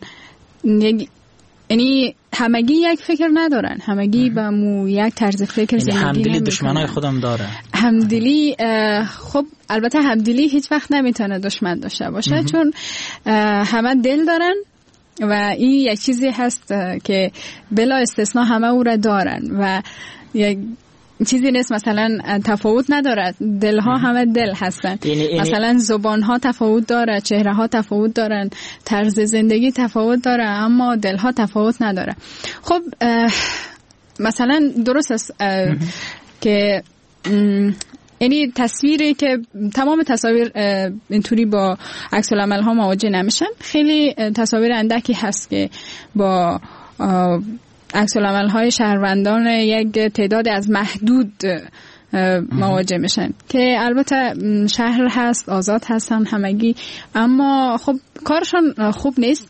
یعنی همگی یک فکر ندارن، همگی با مو یک طرز فکر زندگی نمیکنن. همدلی دشمنای خودم داره. همدلی خب البته همدلی هیچ وقت نمیتونه دشمن داشته باشه، چون همه دل دارن و این یک چیزی هست که بلا استثناء همه او را دارن و یک چیزی نیست مثلا تفاوت نداره، دلها همه دل هستن. مثلا زبانها تفاوت داره، چهره ها تفاوت دارن، طرز زندگی تفاوت داره، اما دلها تفاوت نداره. خب مثلا درست است که یعنی تصویری که تمام تصاویر اینطوری با عکس العمل ها مواجه نمیشن، خیلی تصاویر اندکی هست که با عکس العمل های شهروندان یک تعداد از محدود مواجه میشن که البته شهر هست، آزاد هستن همگی، اما خب کارشون خوب نیست.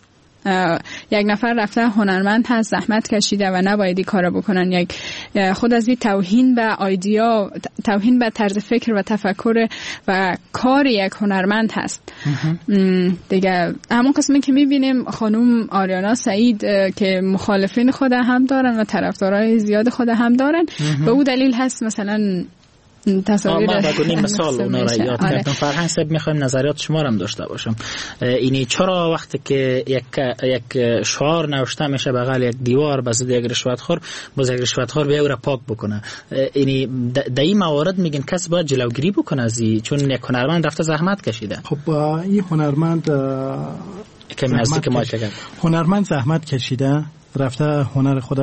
یک نفر رفته هنرمند هست، زحمت کشیده و نباید این کارو بکنن. یک خود از این توهین به ایدئا، توهین به طرز فکر و تفکر و کار یک هنرمند هست. دیگه همون قسمی که میبینیم خانم آریانا سعید که مخالفین خود هم دارن و طرفدارای زیاد خود هم دارن، به او دلیل هست مثلا تصاویر مثال اونا را یاد کردم. فرهنگ صاحب میخوایم نظریات شما را هم داشته باشم. اینی چرا وقتی که یک شعار نوشته میشه بغل یک دیوار بس یک رشوتخور، باز یک رشوتخور به او را پاک بکنه، اینی در این موارد میگن کس باید جلوگیری بکنه از این، چون یک هنرمند رفته زحمت کشیده. خب این هنرمند که نزدیک ما کرد، هنرمند زحمت کشیده، رفته هنر خود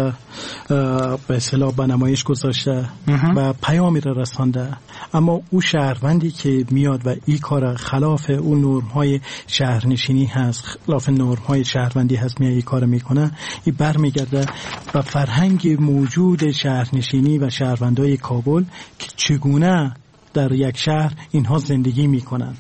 به اصطلاح به نمایش گذاشته و پیامی را رسانده، اما او شهروندی که میاد و این کار خلاف اون نرم‌های شهرنشینی هست، خلاف نرم‌های شهروندی هست، میاد این کار میکنه، این برمیگرده و فرهنگ موجود شهرنشینی و شهروندای کابل که چگونه در یک شهر اینها زندگی میکنن،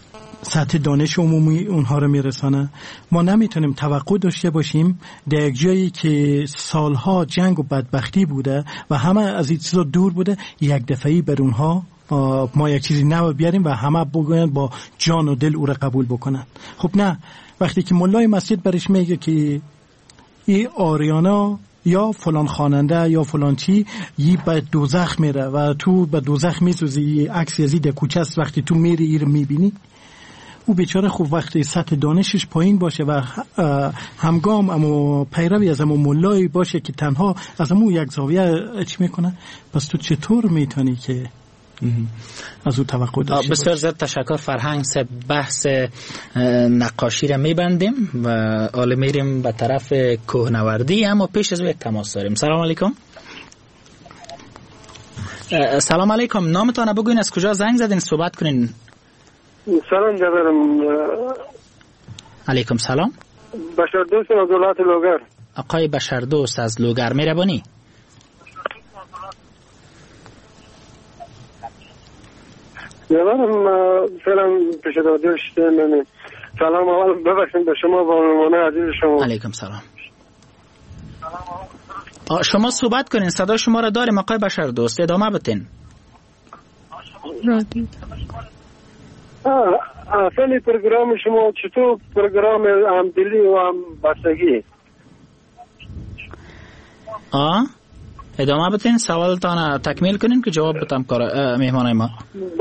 سطح دانش عمومی اونها رو میرسانه. ما نمیتونیم توقع داشته باشیم در یک جایی که سالها جنگ و بدبختی بوده و همه از این چیزا دور بوده، یک دفعی بر اونها ما یک چیزی نو بیاریم و همه بگوین با جان و دل او رو قبول بکنن. خب نه، وقتی که ملای مسجد برش میگه که این آریانا یا فلان خواننده یا فلان چی یی به دوزخ میره و تو به دوزخ میسوزی، عکس یزید کوچه است، وقتی تو میری این رو میبینی، او بیچاره خوب وقتی سطح دانشش پایین باشه و همگام اما پیروی از امو ملایی باشه که تنها از امو یک زاویه چی میکنه، پس تو چطور میتونی که از او توقع داشته؟ بسیار زیاد تشکر فرهنگ صاحب. بحث نقاشی را میبندیم و حالا میریم به طرف کوهنوردی، اما پیش از او یک تماس داریم. سلام علیکم. سلام علیکم، نامتان بگوین، از کجا زنگ زدین، صحبت کنین. سلام جنابم. علیکم سلام. بشردوست از ولایت لوگر. آقای بشردوست از لوگر، مهربانی. جنابم سلام پیشدادیش من. سلام اول ببخشید به شما و مهمان عزیز شما. علیکم سلام. شما صحبت کنین، صدا شما را داریم آقای بشردوست، ادامه بدین. رادیو اصلا پروگرام شما چطور پروگرام همدلی و همبستگی؟ ادامه بدین، سوالتان تکمیل کنین که جواب بدم کار مهمانای ما.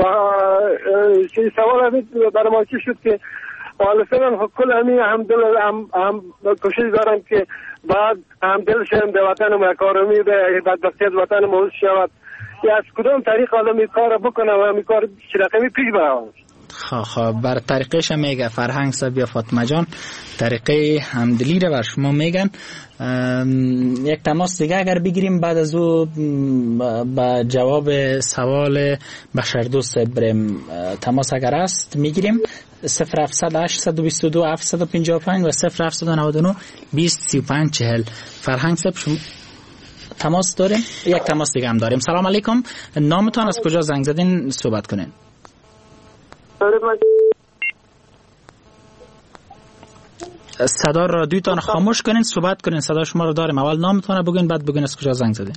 سوال برای ما چی شد که والدین کل همدل هم کوشش دارن که بعد همدل شدن به وطن و اکارمی به بدبختی از وطن موضوع شود، از کدام طریق حالا می کار بکنه و می کار چی رقمی پیش برود؟ خب بر طریقش میگه فرهنگ صاحب یا فاطمه جان، طریقه همدلی رو بر شما میگن. یک تماس دیگه اگر بگیریم بعد از او با جواب سوال بشردوست صاحب بریم. تماس اگر است میگیریم 0700 822 755 و 0799 2035 40. فرهنگ صاحب شما تماس داریم؟ یک تماس دیگه هم داریم. سلام علیکم، نامتان، از کجا زنگ زدین، صحبت کنین. صدا رادیوتان خاموش کنین، صحبت کنین، صدا شما رو داریم. اول نامتون بگین بعد بگین از کجا زنگ زدین.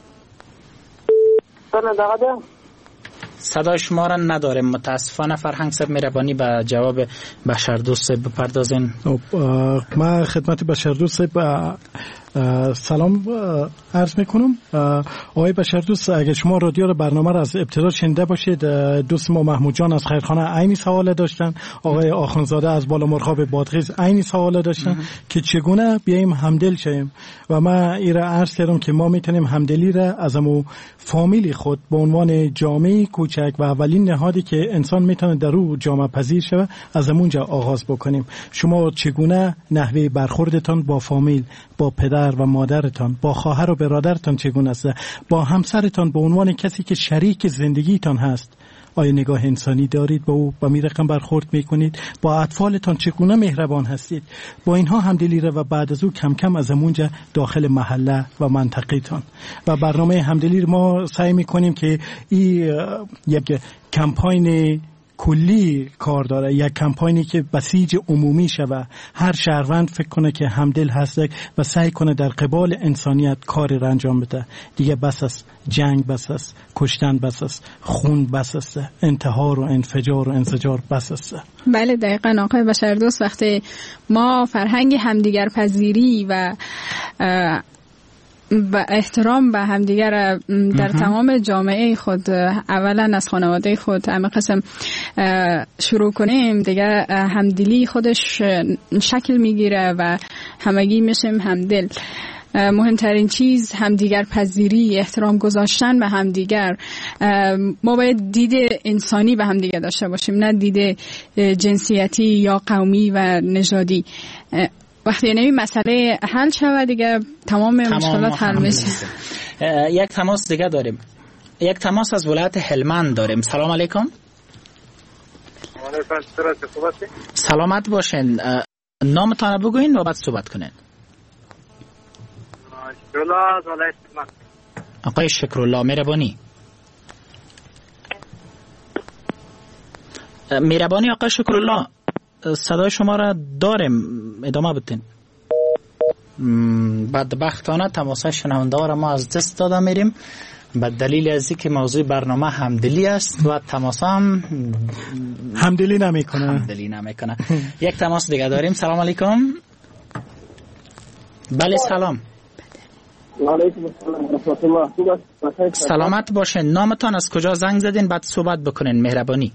صدا شما را نداریم متاسفانه. فرهنگ صاحب مهربانی به جواب بشردوست بپردازین. ما خدمت بشردوست سلام عرض میکنم. آقای بشردوست، اگه شما رادیو رو برنامه رو از ابتدا شنیده باشید، دوست ما محمود جان از خیرخانه عینی سوال داشتن، آقای آخونزاده از بالا مرغاب بادغیس عینی سوال داشتن که چگونه بیایم همدل شیم و ما ایرا عرض کردم که ما میتونیم همدلی را از امو فامیلی خود به عنوان جامعه کوچک و اولین نهادی که انسان میتونه در او جامعه پذیر شود از همونجا آغاز بکنیم. شما چگونه نحوه برخوردتان با فامیل، با پدر و مادرتان، با خواهر و برادرتان چگونه است، با همسرتان به عنوان کسی که شریک زندگیتان هست آیا نگاه انسانی دارید با او، با می رقم برخورد میکنید، با اطفالتان چگونه مهربان هستید. با اینها همدلی را و بعد از او کم کم از همونجا داخل محله و منطقه‌تان. و برنامه همدلی ما سعی میکنیم که این یک کمپاین کلی کار داره، یک کمپاینی که بسیج عمومی شود، هر شهروند فکر کنه که همدل هست و سعی کنه در قبال انسانیت کاری را انجام بده. دیگه بس است جنگ، بس است کشتن، بس است خون، بس است انتحار و انفجار و انزجار، بس است. بله دقیقاً آقای بشردوست، وقتی ما فرهنگ همدیگر پذیری و احترام به همدیگر در تمام جامعه خود، اولا از خانواده خود همه قسم شروع کنیم، دیگه همدلی خودش شکل میگیره و همگی میشیم همدل. مهمترین چیز همدیگر پذیری، احترام گذاشتن به همدیگر. ما باید دید انسانی به همدیگر داشته باشیم، نه دید جنسیتی یا قومی و نژادی. وقتی این مسئله حل شود دیگه تمام مشکلات حل میشه. یک تماس دیگه داریم، یک تماس از ولایت هلمند داریم. سلام علیکم. سلامت باشین. نامتان بگوین و بعد صحبت کنین. شکرالله از ولایت هلمند. آقای شکرالله مهربانی. مهربانی آقای شکرالله، صدای شما را داریم، ادامه بدین. بدبختانه تماس شنونده ها را ما از دست داده میریم به دلیل از اینکه موضوع برنامه همدلی است و تماس هم همدلی نمیکنه. یک تماس دیگه داریم. سلام علیکم. بله سلام. سلامت باشین. نامتان از کجا زنگ زدین بعد صحبت بکنین مهربانی.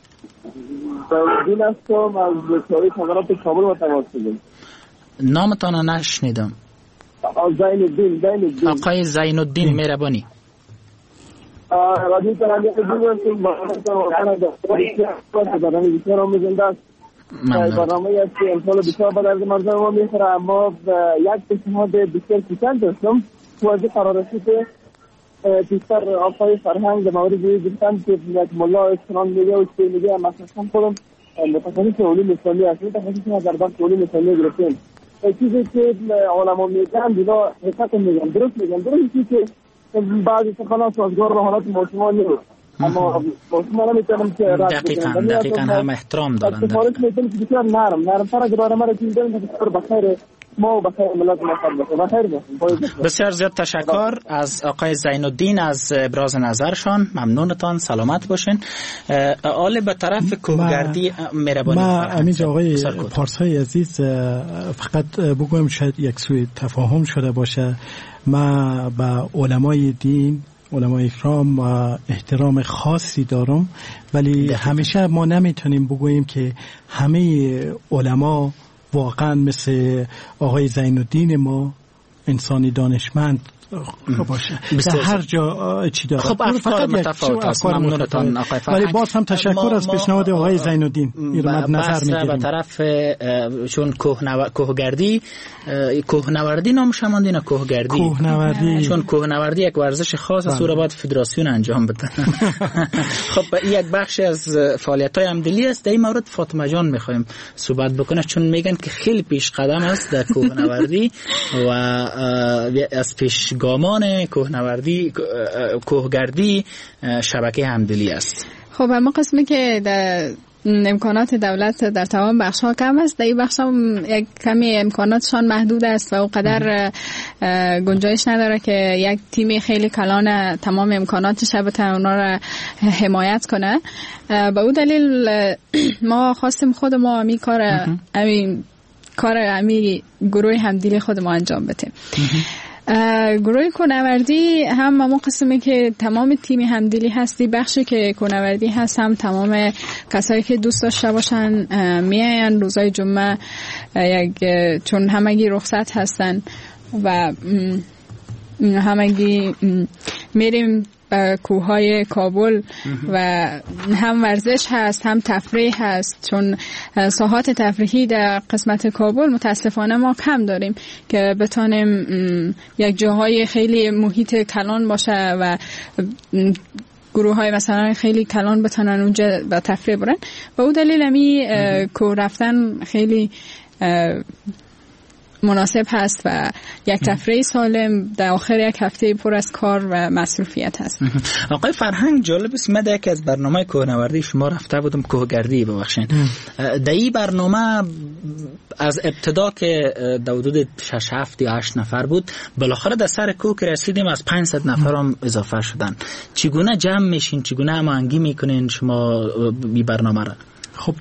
دین هستم از شهری تمرات کابل و تماس شدیم. نامتان رو نشنیدم. زین. آقای زین الدین مهربانی. رادیو ترانه دیدم برنامه بسیار آموزنده است. برنامه است که امسال بسیار به درد مردم ما میخوره، اما یک پیشنهاد بسیار کوچک داشتم. واژه قرار است که بیشتر آقای فرهنگ در مورد گفتن که یک ملا اسلام میگه و چی میگه، مثلا خودم متخصص علوم اسلامی هستم، متخصص در بخش علوم اسلامی گرفتم. چیزی که علما میگن دیگه حقیقت میگن، درست میگن، درستی که بعضی سخنان سازگار به حالات مسلمان نیست، اما مسلمان نمیتونم که دقیقاً هم احترام دارن. سفارش میتونم که بسیار نرم تر اگر برای مرا چیز دارم که بخیر ما و بخیر ملت ما بخیر باشیم. بسیار زیاد تشکر از آقای زین الدین از ابراز نظرشان. ممنونتان. سلامت باشین. آل به طرف کوهگردی مهربانی. ما امید آقای پارسای عزیز فقط بگویم شاید یک سوء تفاهم شده باشه. ما با علمای دین، علمای اکرام و احترام خاصی دارم، ولی همیشه ما نمیتونیم بگوییم که همه علما واقعا مثل آقای زین الدین ما انسانی دانشمند باشه. در هر جا چی داره. خب افکار متفاوت است. ممنونتان آقای فرهنگ. ولی باز هم تشکر از پیشنهاد آقای زین الدین. نظر میگیریم. به طرف چون کوهگردی، کوهنوردی نامش هماندین کوهگردی. چون کوهنوردی یک ورزش خاص است، رو باید فدراسیون انجام بده. خب یک بخش از فعالیت‌های همدلی است. در این مورد فاطمه جان می‌خوایم صحبت بکنه، چون میگن که خیلی پیش قدم است در کوهنوردی و از پیش گامان کوهنوردی، کوهگردی شبکه همدلی است. خب اما قسمی که در امکانات دولت در تمام بخش ها کم است، در این بخش هم یک کمی امکاناتشان محدود است و اونقدر گنجایش نداره که یک تیم خیلی کلان تمام امکاناتش بتونه اونا را حمایت کنه. به اون دلیل ما خواستیم خود ما امی گروه همدلی خود ما انجام بدیم. گروه کوهنوردی هم قسمی که تمام تیم همدلی هستی، بخشی که کوهنوردی هست هم تمام کسایی که دوست داشته باشن میاین روزای جمعه، چون همگی رخصت هستن و همگی میریم کوههای کابل و هم ورزش هست هم تفریح هست، چون ساحات تفریحی در قسمت کابل متاسفانه ما کم داریم که بتونیم یک جاهای خیلی محیط کلان باشه و گروه های مثلا خیلی کلان بتونن اونجا به تفریح برن. و اون دلیل همی که رفتن خیلی مناسب هست و یک تفریح سالم در آخر یک هفته پر از کار و مصروفیت هست. آقای فرهنگ جالب است، من در یکی از برنامه کوهنوردی شما رفته بودم، کوهگردی ببخشید. در این برنامه از ابتدا که در حدود 6 7 یا 8 نفر بود، بالاخره در سر کوه که رسیدیم از 500 نفر هم اضافه شدن. چگونه جمع میشین، چگونه هماهنگی میکنین شما این برنامه را؟ خب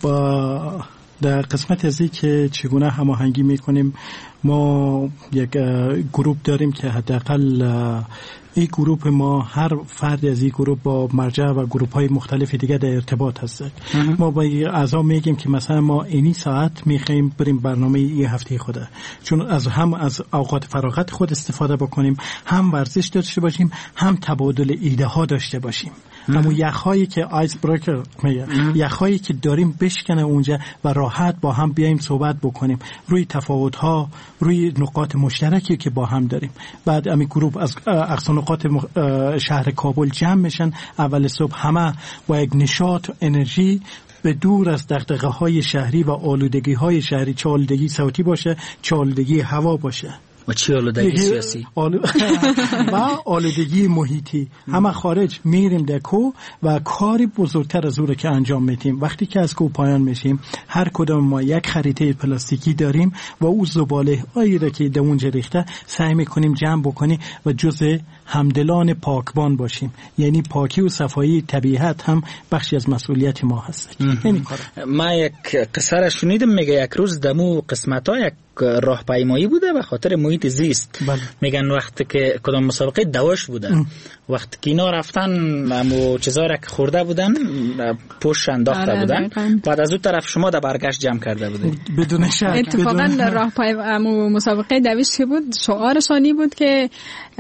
در قسمت از این که چگونه هماهنگی میکنیم، ما یک گروپ داریم که حداقل این گروپ ما هر فرد از این گروپ با مرجع و گروپ های مختلف دیگه در ارتباط هست. ما با اعضا میگیم که مثلا ما اینی ساعت میخوایم بریم برنامه این هفته خوده، چون هم از اوقات فراغت خود استفاده بکنیم، هم ورزش داشته باشیم، هم تبادل ایده ها داشته باشیم. اما یخهایی که آیس بریکر میگه، یخهایی که داریم بشکنه اونجا و راحت با هم بیایم صحبت بکنیم روی تفاوت ها، روی نقاط مشترکی که با هم داریم. بعد امی گروپ از اقصا نقاط شهر کابل جمع میشن اول صبح، همه با یک نشاط و انرژی به دور از دغدغه های شهری و آلودگی های شهری، چه آلودگی صوتی باشه چه آلودگی هوا باشه و چی آلودگی سیاسی و آلودگی محیطی، همه خارج میریم در کوه و کاری بزرگتر از اون که انجام میدیم. وقتی که از کوه پایان میشیم، هر کدام ما یک خریطه پلاستیکی داریم و او زباله هایی را که در اونجا ریخته سعی میکنیم جمع بکنیم و جزء همدلان پاکبان باشیم. یعنی پاکی و صفایی طبیعت هم بخشی از مسئولیت ما هست. ما یک قصه را شنیدم، میگه یک روز دمو قسمت ها یک راهپیمایی بوده به خاطر محیط زیست. میگن وقتی که کدام مسابقه دوش بوده، وقتی که اینا رفتن امو چیزا را که خورده بودن پشت انداخته بودن، بعد از اون طرف شما در برگشت جمع کرده بودید. بدون شک اتفاقا در راهپیمایی مسابقه دوش که بود، شعارشانی بود که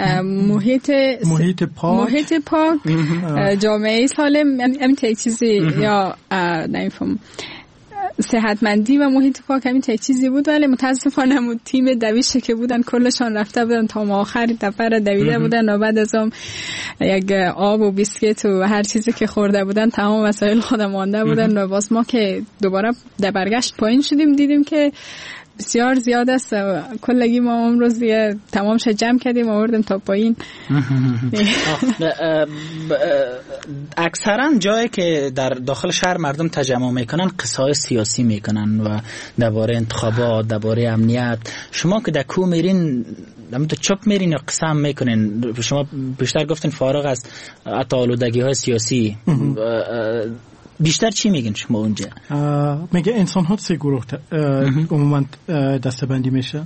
محیط پاک جامعه سالم، همین چیزی یا نمیفهم صحتمندی و محیط پاک، همین چیزی بود. ولی متاسفانه تیم دویشه که بودن کلشان رفته بودن تا ما آخر دفعه دویده بودن و بعد از اون یک آب و بیسکیت و هر چیزی که خورده بودن تمام وسایل خودم مانده بودن. و باز ما که دوباره در برگشت پایین شدیم دیدیم که بسیار زیاد است. کلگی ما امروز تمام شد جمع کردیم آوردیم تا پایین. اکثرا جایی که در داخل شهر مردم تجمع میکنن قصه سیاسی میکنن و درباره انتخابات، درباره امنیت. شما که در کوه میرین تو چپ میرین یا قسم میکنین؟ شما بیشتر گفتین فارغ از آلودگی های سیاسی، بیشتر چی میگن شما اونجا؟ میگه انسان ها 3 گروه عموما دستبندی میشن.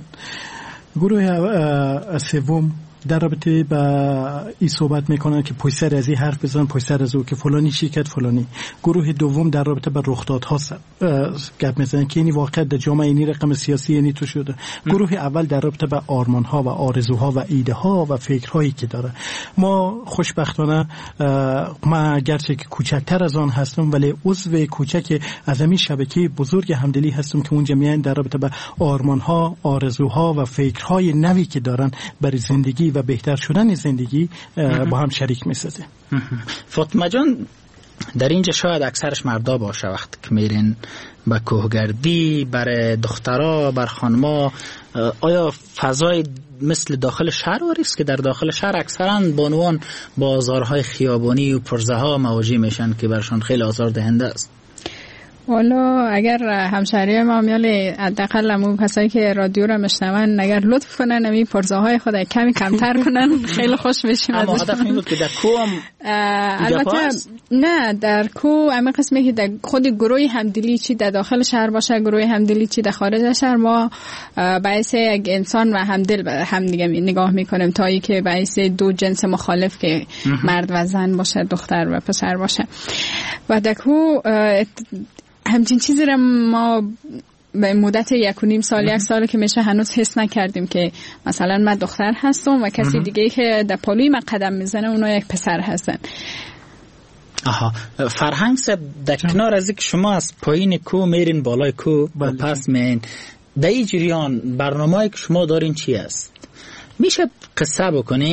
گروه سوم در رابطه با این صحبت میکنن که پشت سر از این حرف بزنن، پشت سر از او که فلانی شرکت فلانی. گروه دوم در رابطه با رخدادها گپ میزنن که این واقعا در جامعه این رقم سیاسی یعنی تو شده. گروه اول در رابطه با آرمانها و آرزوها و ایده ها و فکرهایی که داره. ما خوشبختانه ما گرچه که کوچکتر از آن هستم ولی عضو کوچک از همین شبکه بزرگ همدلی هستم که اون جمعیت در رابطه با آرمانها، آرزوها و فکرهای نوی که دارن برای زندگی و بهتر شدن زندگی با هم شریک می‌سازه. فاطمه جان، در اینجا شاید اکثرش مردا باشه وقتی که میرین با کوهگردی، برای دخترها، بر خانما، آیا فضای مثل داخل شهر واریست که در داخل شهر اکثرا بانوان بازارهای خیابانی و پرزه ها مواجه میشن که برشان خیلی آزار دهنده است؟ والا اگر همشهری ما میالی حداقل همون کسایی که رادیو رو میشنون اگر لطف کنن همین پرزاهای خود کمی کمتر کنن خیلی خوش بشیم. اما هدف این بود که در کو هم البته نه، در کو همه قسمی که در خود گروه همدلی چی در داخل شهر باشه، گروه همدلی چی در خارج شهر، ما باعث یک انسان و همدل به هم دیگه نگاه میکنیم تا ای که باعث دو جنس مخالف که مرد و زن باشه، دختر و پسر باشه. و در کو همچین چیزی رو ما به مدت 1.5 سال 1 سال که میشه هنوز حس نکردیم که مثلا من دختر هستم و کسی دیگه که در پالوی من قدم میزنه اونا یک پسر هستن. آها، فرهنگ صاحب، در کنار از اینکه شما از پایین کو میرین بالای کو و پس میرین، در این جریان برنامه‌ای که شما دارین چی است؟ میشه قصه بکنین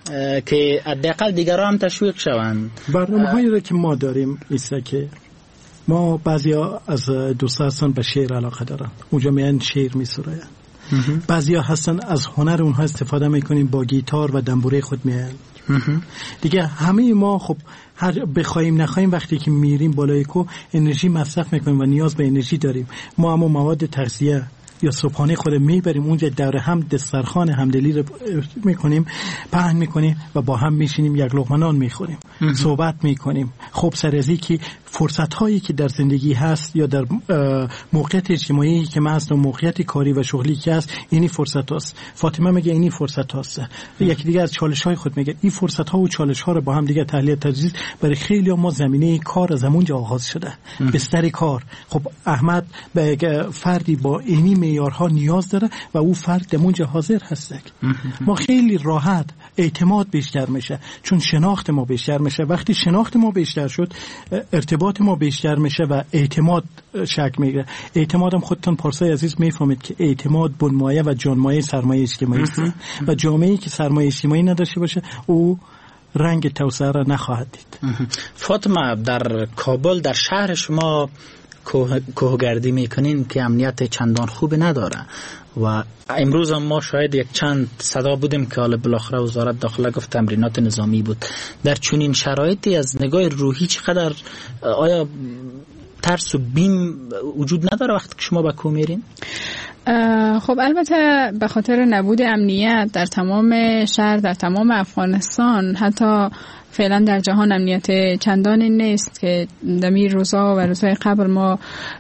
که حداقل دیگران هم تشویق شوند. برنامه‌هایی را که ما داریم ایسته که ما بعضیا از دوستا هستن به شعر علاقه دارن، اونجا میان شعر میسراین. بعضیا هستن از هنر اونها استفاده میکنیم، با گیتار و دنبوره خود میان. دیگه همه ما خب هر بخوایم نخوایم وقتی که میریم بالای کو انرژی مصرف میکنیم و نیاز به انرژی داریم. ما هم مواد تغذیه یا صبحانه خود میبریم اونجا، دور هم دسترخوان همدلی رو میکنیم، پهن میکنیم و با هم میشینیم یک لقمه نان میخوریم، صحبت میکنیم. خب سر از اینکه فرصت هایی که در زندگی هست یا در موقعیت اجتماعی که من هستم، موقعیت کاری و شغلی که هست، اینی فرصت هست. فاطمه میگه اینی فرصت هست، یکی دیگه از چالش های خود میگه این فرصت ها و چالش ها رو با هم دیگه تحلیل تجزیه. برای خیلی ما زمینه کار از همونجا آغاز شده، بستر کار. خب احمد به فردی با اینی معیارها نیاز داره و او فرد دمونجا حاضر هست. ما خیلی راحت اعتماد بیشتر میشه، چون شناخت ما بیشتر میشه. وقتی شناخت ما بیشتر شد، ارتباط ما بیشتر میشه و اعتماد شکل میگیره. اعتمادم خودتون پارسای عزیز میفهمید که اعتماد بنمایه و جانمایه سرمایه اجتماعی است و جامعه‌ای که سرمایه اجتماعی نداشته باشه او رنگ توسعه را نخواهد دید. فاطمه، در کابل در شهر شما کوهگردی میکنین که امنیت چندان خوب نداره و امروز هم ما شاید یک چند صدا بودیم که حالا بالاخره وزارت داخله گفت تمرینات نظامی بود. در چنین شرایطی از نگاه روحی چقدر آیا ترس و بیم وجود نداره وقتی که شما به کوه میرین؟ خب البته به خاطر نبود امنیت در تمام شهر، در تمام افغانستان، حتی فعلا در جهان امنیت چندانی نیست که دمیر روزا و روزهای قبل ما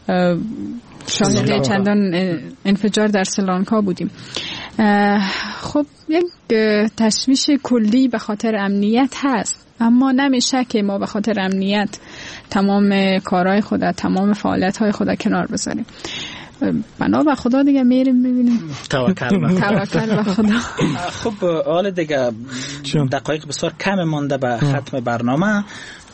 شاهد چندان انفجار در سریلانکا بودیم. خب یک تشویش کلی به خاطر امنیت هست، اما نمیشه که ما به خاطر امنیت تمام کارهای خود، تمام فعالیت‌های خود کنار بذاریم. بنا به خدا دیگه میریم ببینیم. توکل به خدا. خب حالا دیگه دقایق بسیار کم مانده به ختم برنامه.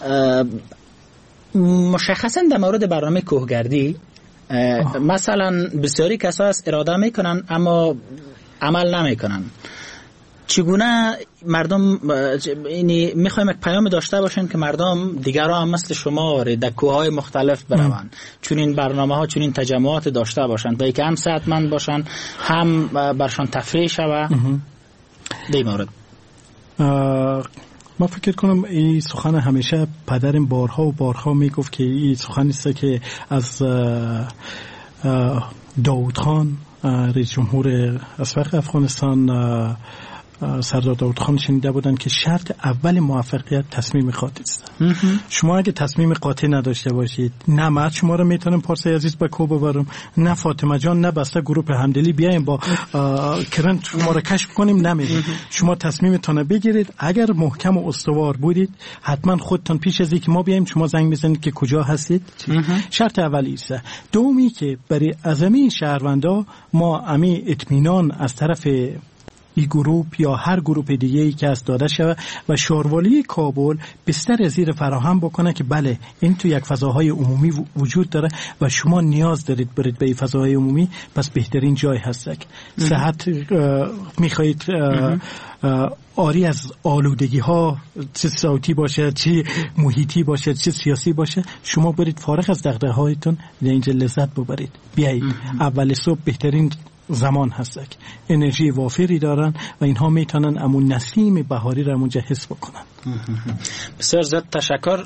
مشخصا در مورد برنامه کوهگردی مثلا بسیاری کسا از اراده میکنن اما عمل نمیکنن. چگونه مردم اینی میخوایم یک پیام داشته باشن که مردم دیگران هم مثل شما در کوههای مختلف بروند، چون این برنامه ها چون این تجمعات داشته باشن تا اینکه هم صحتمند باشن هم برشان تفریح شود. در مورد ما فکر کنم این سخن همیشه پدرم بارها و بارها میگفت که این سخنی است که از داود خان رئیس جمهور اسبق افغانستان سردار داود خان شنیده بودن که شرط اول موفقیت تصمیم قاطع است. شما اگه تصمیم قاطع نداشته باشید، نه مرد شما رو میتونم پارسای عزیز با کو ببرم، نه فاطمه جان، نه بسته گروه همدلی بیایم با کرنت شما رو کشف کنیم، نمیدید. شما تصمیمتون بگیرید. اگر محکم و استوار بودید حتما خودتون پیش از اینکه ما بیایم شما زنگ بزنید که کجا هستید. شرط اولی است. دومی که برای عزمی شهروندا ما امی اطمینان از طرف این گروپ یا هر گروپ دیگه ای که از داده شود و شاروالی کابل بستر زیر فراهم بکنه که بله این تو یک فضاهای عمومی وجود داره و شما نیاز دارید برید به این فضاهای عمومی، پس بهترین جای هستک. صحت میخواهید آری از آلودگی ها، چه صوتی باشه، چه محیطی باشه، چه سیاسی باشه، شما برید فارغ از دغدغه هایتون اینجا لذت ببرید. بیایید اول صبح بهترین زمان هستک، انرژی وافری دارن و اینها میتونن امون نسیم بهاری را اونجا حس بکنن. بسیار زیاد تشکر.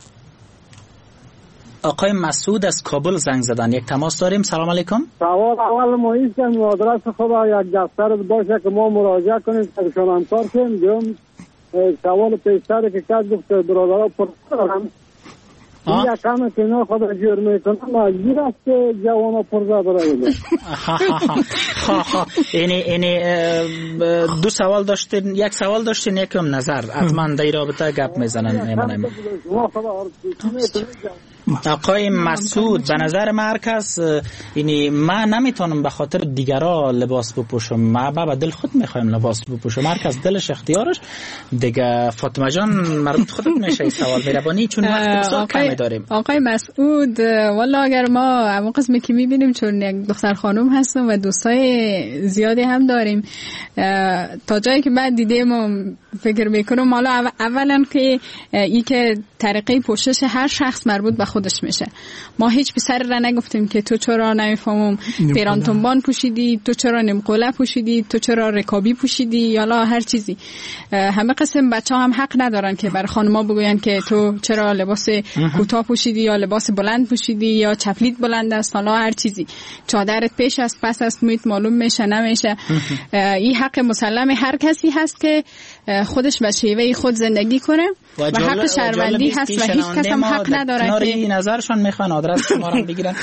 آقای مسعود از کابل زنگ زدن، یک تماس داریم. سلام علیکم. سوال اول ما این که آدرس خود یک دفتر باشه که ما مراجعه کنیم که شما همکار کنیم. دوم سوال پیشتر که کس گفت برادرها پرسیدن یک کم که اینا خود جور میکنن مجبور است که جوانا پرزه برایده. اینی دو سوال داشتین، یک سوال داشتین یکم نظر حتما در رابطه گپ میزنن. آقای مسعود، به نظر من هر کس یعنی من نمیتونم به خاطر دیگرا لباس بپوشم، ما به دل خود میخوایم لباس بپوشم، هر کس دلش اختیارش دیگه. فاطمه جان مربوط خودت میشه این سوال میربانی چون وقت بسیار کمی داریم. آقای مسعود، والا اگر ما اون قسمی که میبینیم چون یک دختر خانم هستم و دوستای زیادی هم داریم، تا جایی که بعد دیدیم فکر میکنم حالا اولا که ای که طریقه پوشش هر شخص مربوط به خودش میشه. ما هیچ پسر را نگفتیم که تو چرا نمیفهمم پیران تنبان پوشیدی، تو چرا نمقوله پوشیدی، تو چرا رکابی پوشیدی، یا هر چیزی. همه قسم بچه هم حق ندارن که بر خانما بگوین که تو چرا لباس کوتاه پوشیدی یا لباس بلند پوشیدی یا چپلیت بلند است، حالا هر چیزی. چادرت پیش است پس است محیط معلوم میشه نمیشه. این حق مسلم هر کسی هست که خودش به شیوه خود زندگی کنه و حق شهروندی هست و هیچ کس هم حق نداره که نظرشون میخوان آدرس شما رو بگیرن.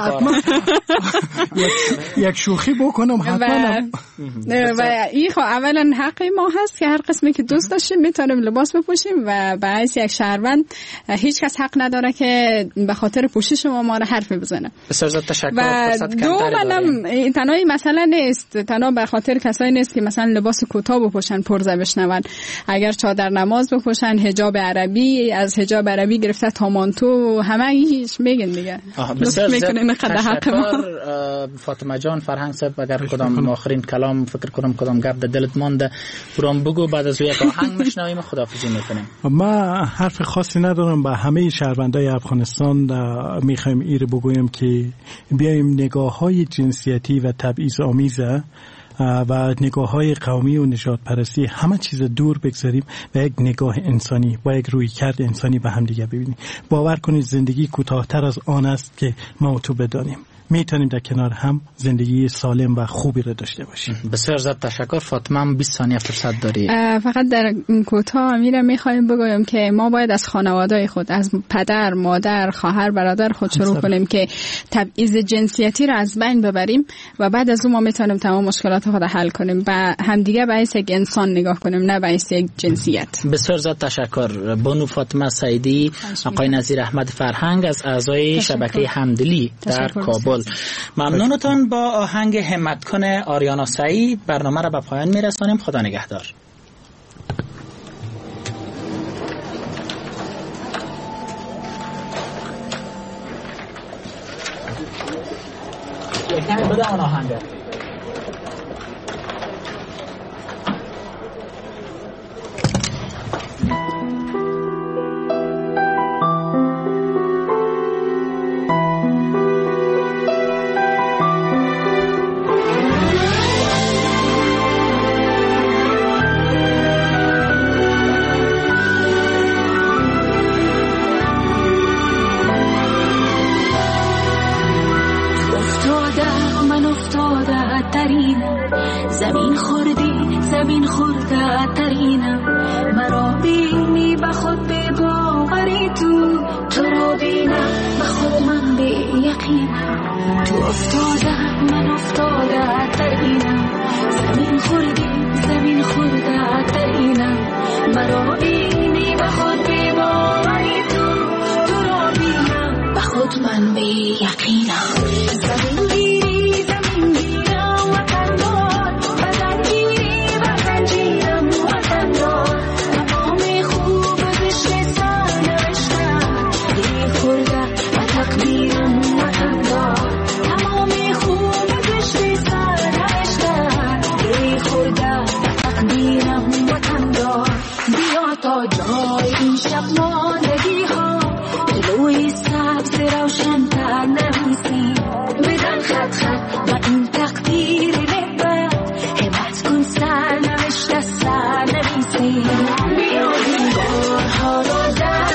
یک شوخی بکنم حتما. و این اولا حق ما هست که هر قسمی که دوست داشتیم میتونیم لباس بپوشیم و به حیث یک شهروند هیچ کس حق نداره که به خاطر پوشش ما رو حرف بزنه. بسیار تشکر. و دومم تنهایی مسئله نیست، تنها به خاطر کسایی نیست که مثلا لباس کوتاه بپوشن پرزه بشنون. اگر چادر نماز بپوشن، حجاب عربی، از حجاب عربی گرفته تا مانتو، همه ایش میگن دیگه. بسیار تشکر فاطمه جان. فرهنگ صاحب اگر کدام آخرین کلام فکر کنم کدام گپ در دلت مانده برام بگو، بعد از یک آهنگ میشنویم خداحافظی میکنیم. ما حرف خاصی ندارم، با همه شهروندای افغانستان میخوایم ایره بگویم که بیایم نگاه‌های جنسیتی و تبعیض آمیزه و نگاه‌های قومی و نژاد پرستی همه چیز دور بگذاریم و یک نگاه انسانی با یک رویکرد انسانی به هم دیگه ببینیم. باور کنید زندگی کوتاه‌تر از آن است که ما و تو بدانیم. میتونیم در کنار هم زندگی سالم و خوبی را داشته باشیم. بسیار زیاد تشکر. فاطمه 20 ثانیه فرصت داری. فقط در کوتاه میرم میخوایم بگویم که ما باید از خانواده‌های خود، از پدر، مادر، خواهر، برادر خود شروع کنیم که تبعیض جنسیتی را از بین ببریم و بعد از اون ما میتونیم تمام مشکلات خود حل کنیم و همدیگه به حیث یک انسان نگاه کنیم نه به حیث یک جنسیت. بسیار زیاد تشکر. بانو فاطمه سعیدی، آقای نظیر احمد فرهنگ از اعضای شبکه همدلی در کابل. ممنونتون. با آهنگ همت کن آریانا سعید برنامه را به پایان میرسانیم. خدا نگهدار. یکم بده آن آهنگ. زمین خورده ترینم، مرا بینی به خود به باوری، تو را بینم به خود من به یقینم. تو افتاده من افتاده ترینم، زمین خورده ترینم، مرا بینی به خود به باوری، تو را بینم به خود من به یقینم. زمین گیری زمین گیرم وطن دار، بدن گیری وطن جیرم وطن دار، تمام خوب بشه سر نوشتم، گیری خورده و تقدیرم وطن دار، تمام خوب بشه سر نوشتم، گیری خورده و تقدیرم وطن دار. بیا تا جای این شب ماندگی ها جلوی سبز روشن تر نویسیم، بدن خط خط و این تقدیر نبرد، همت کن سر نوشته سر نویسیم. بیا دیوارها را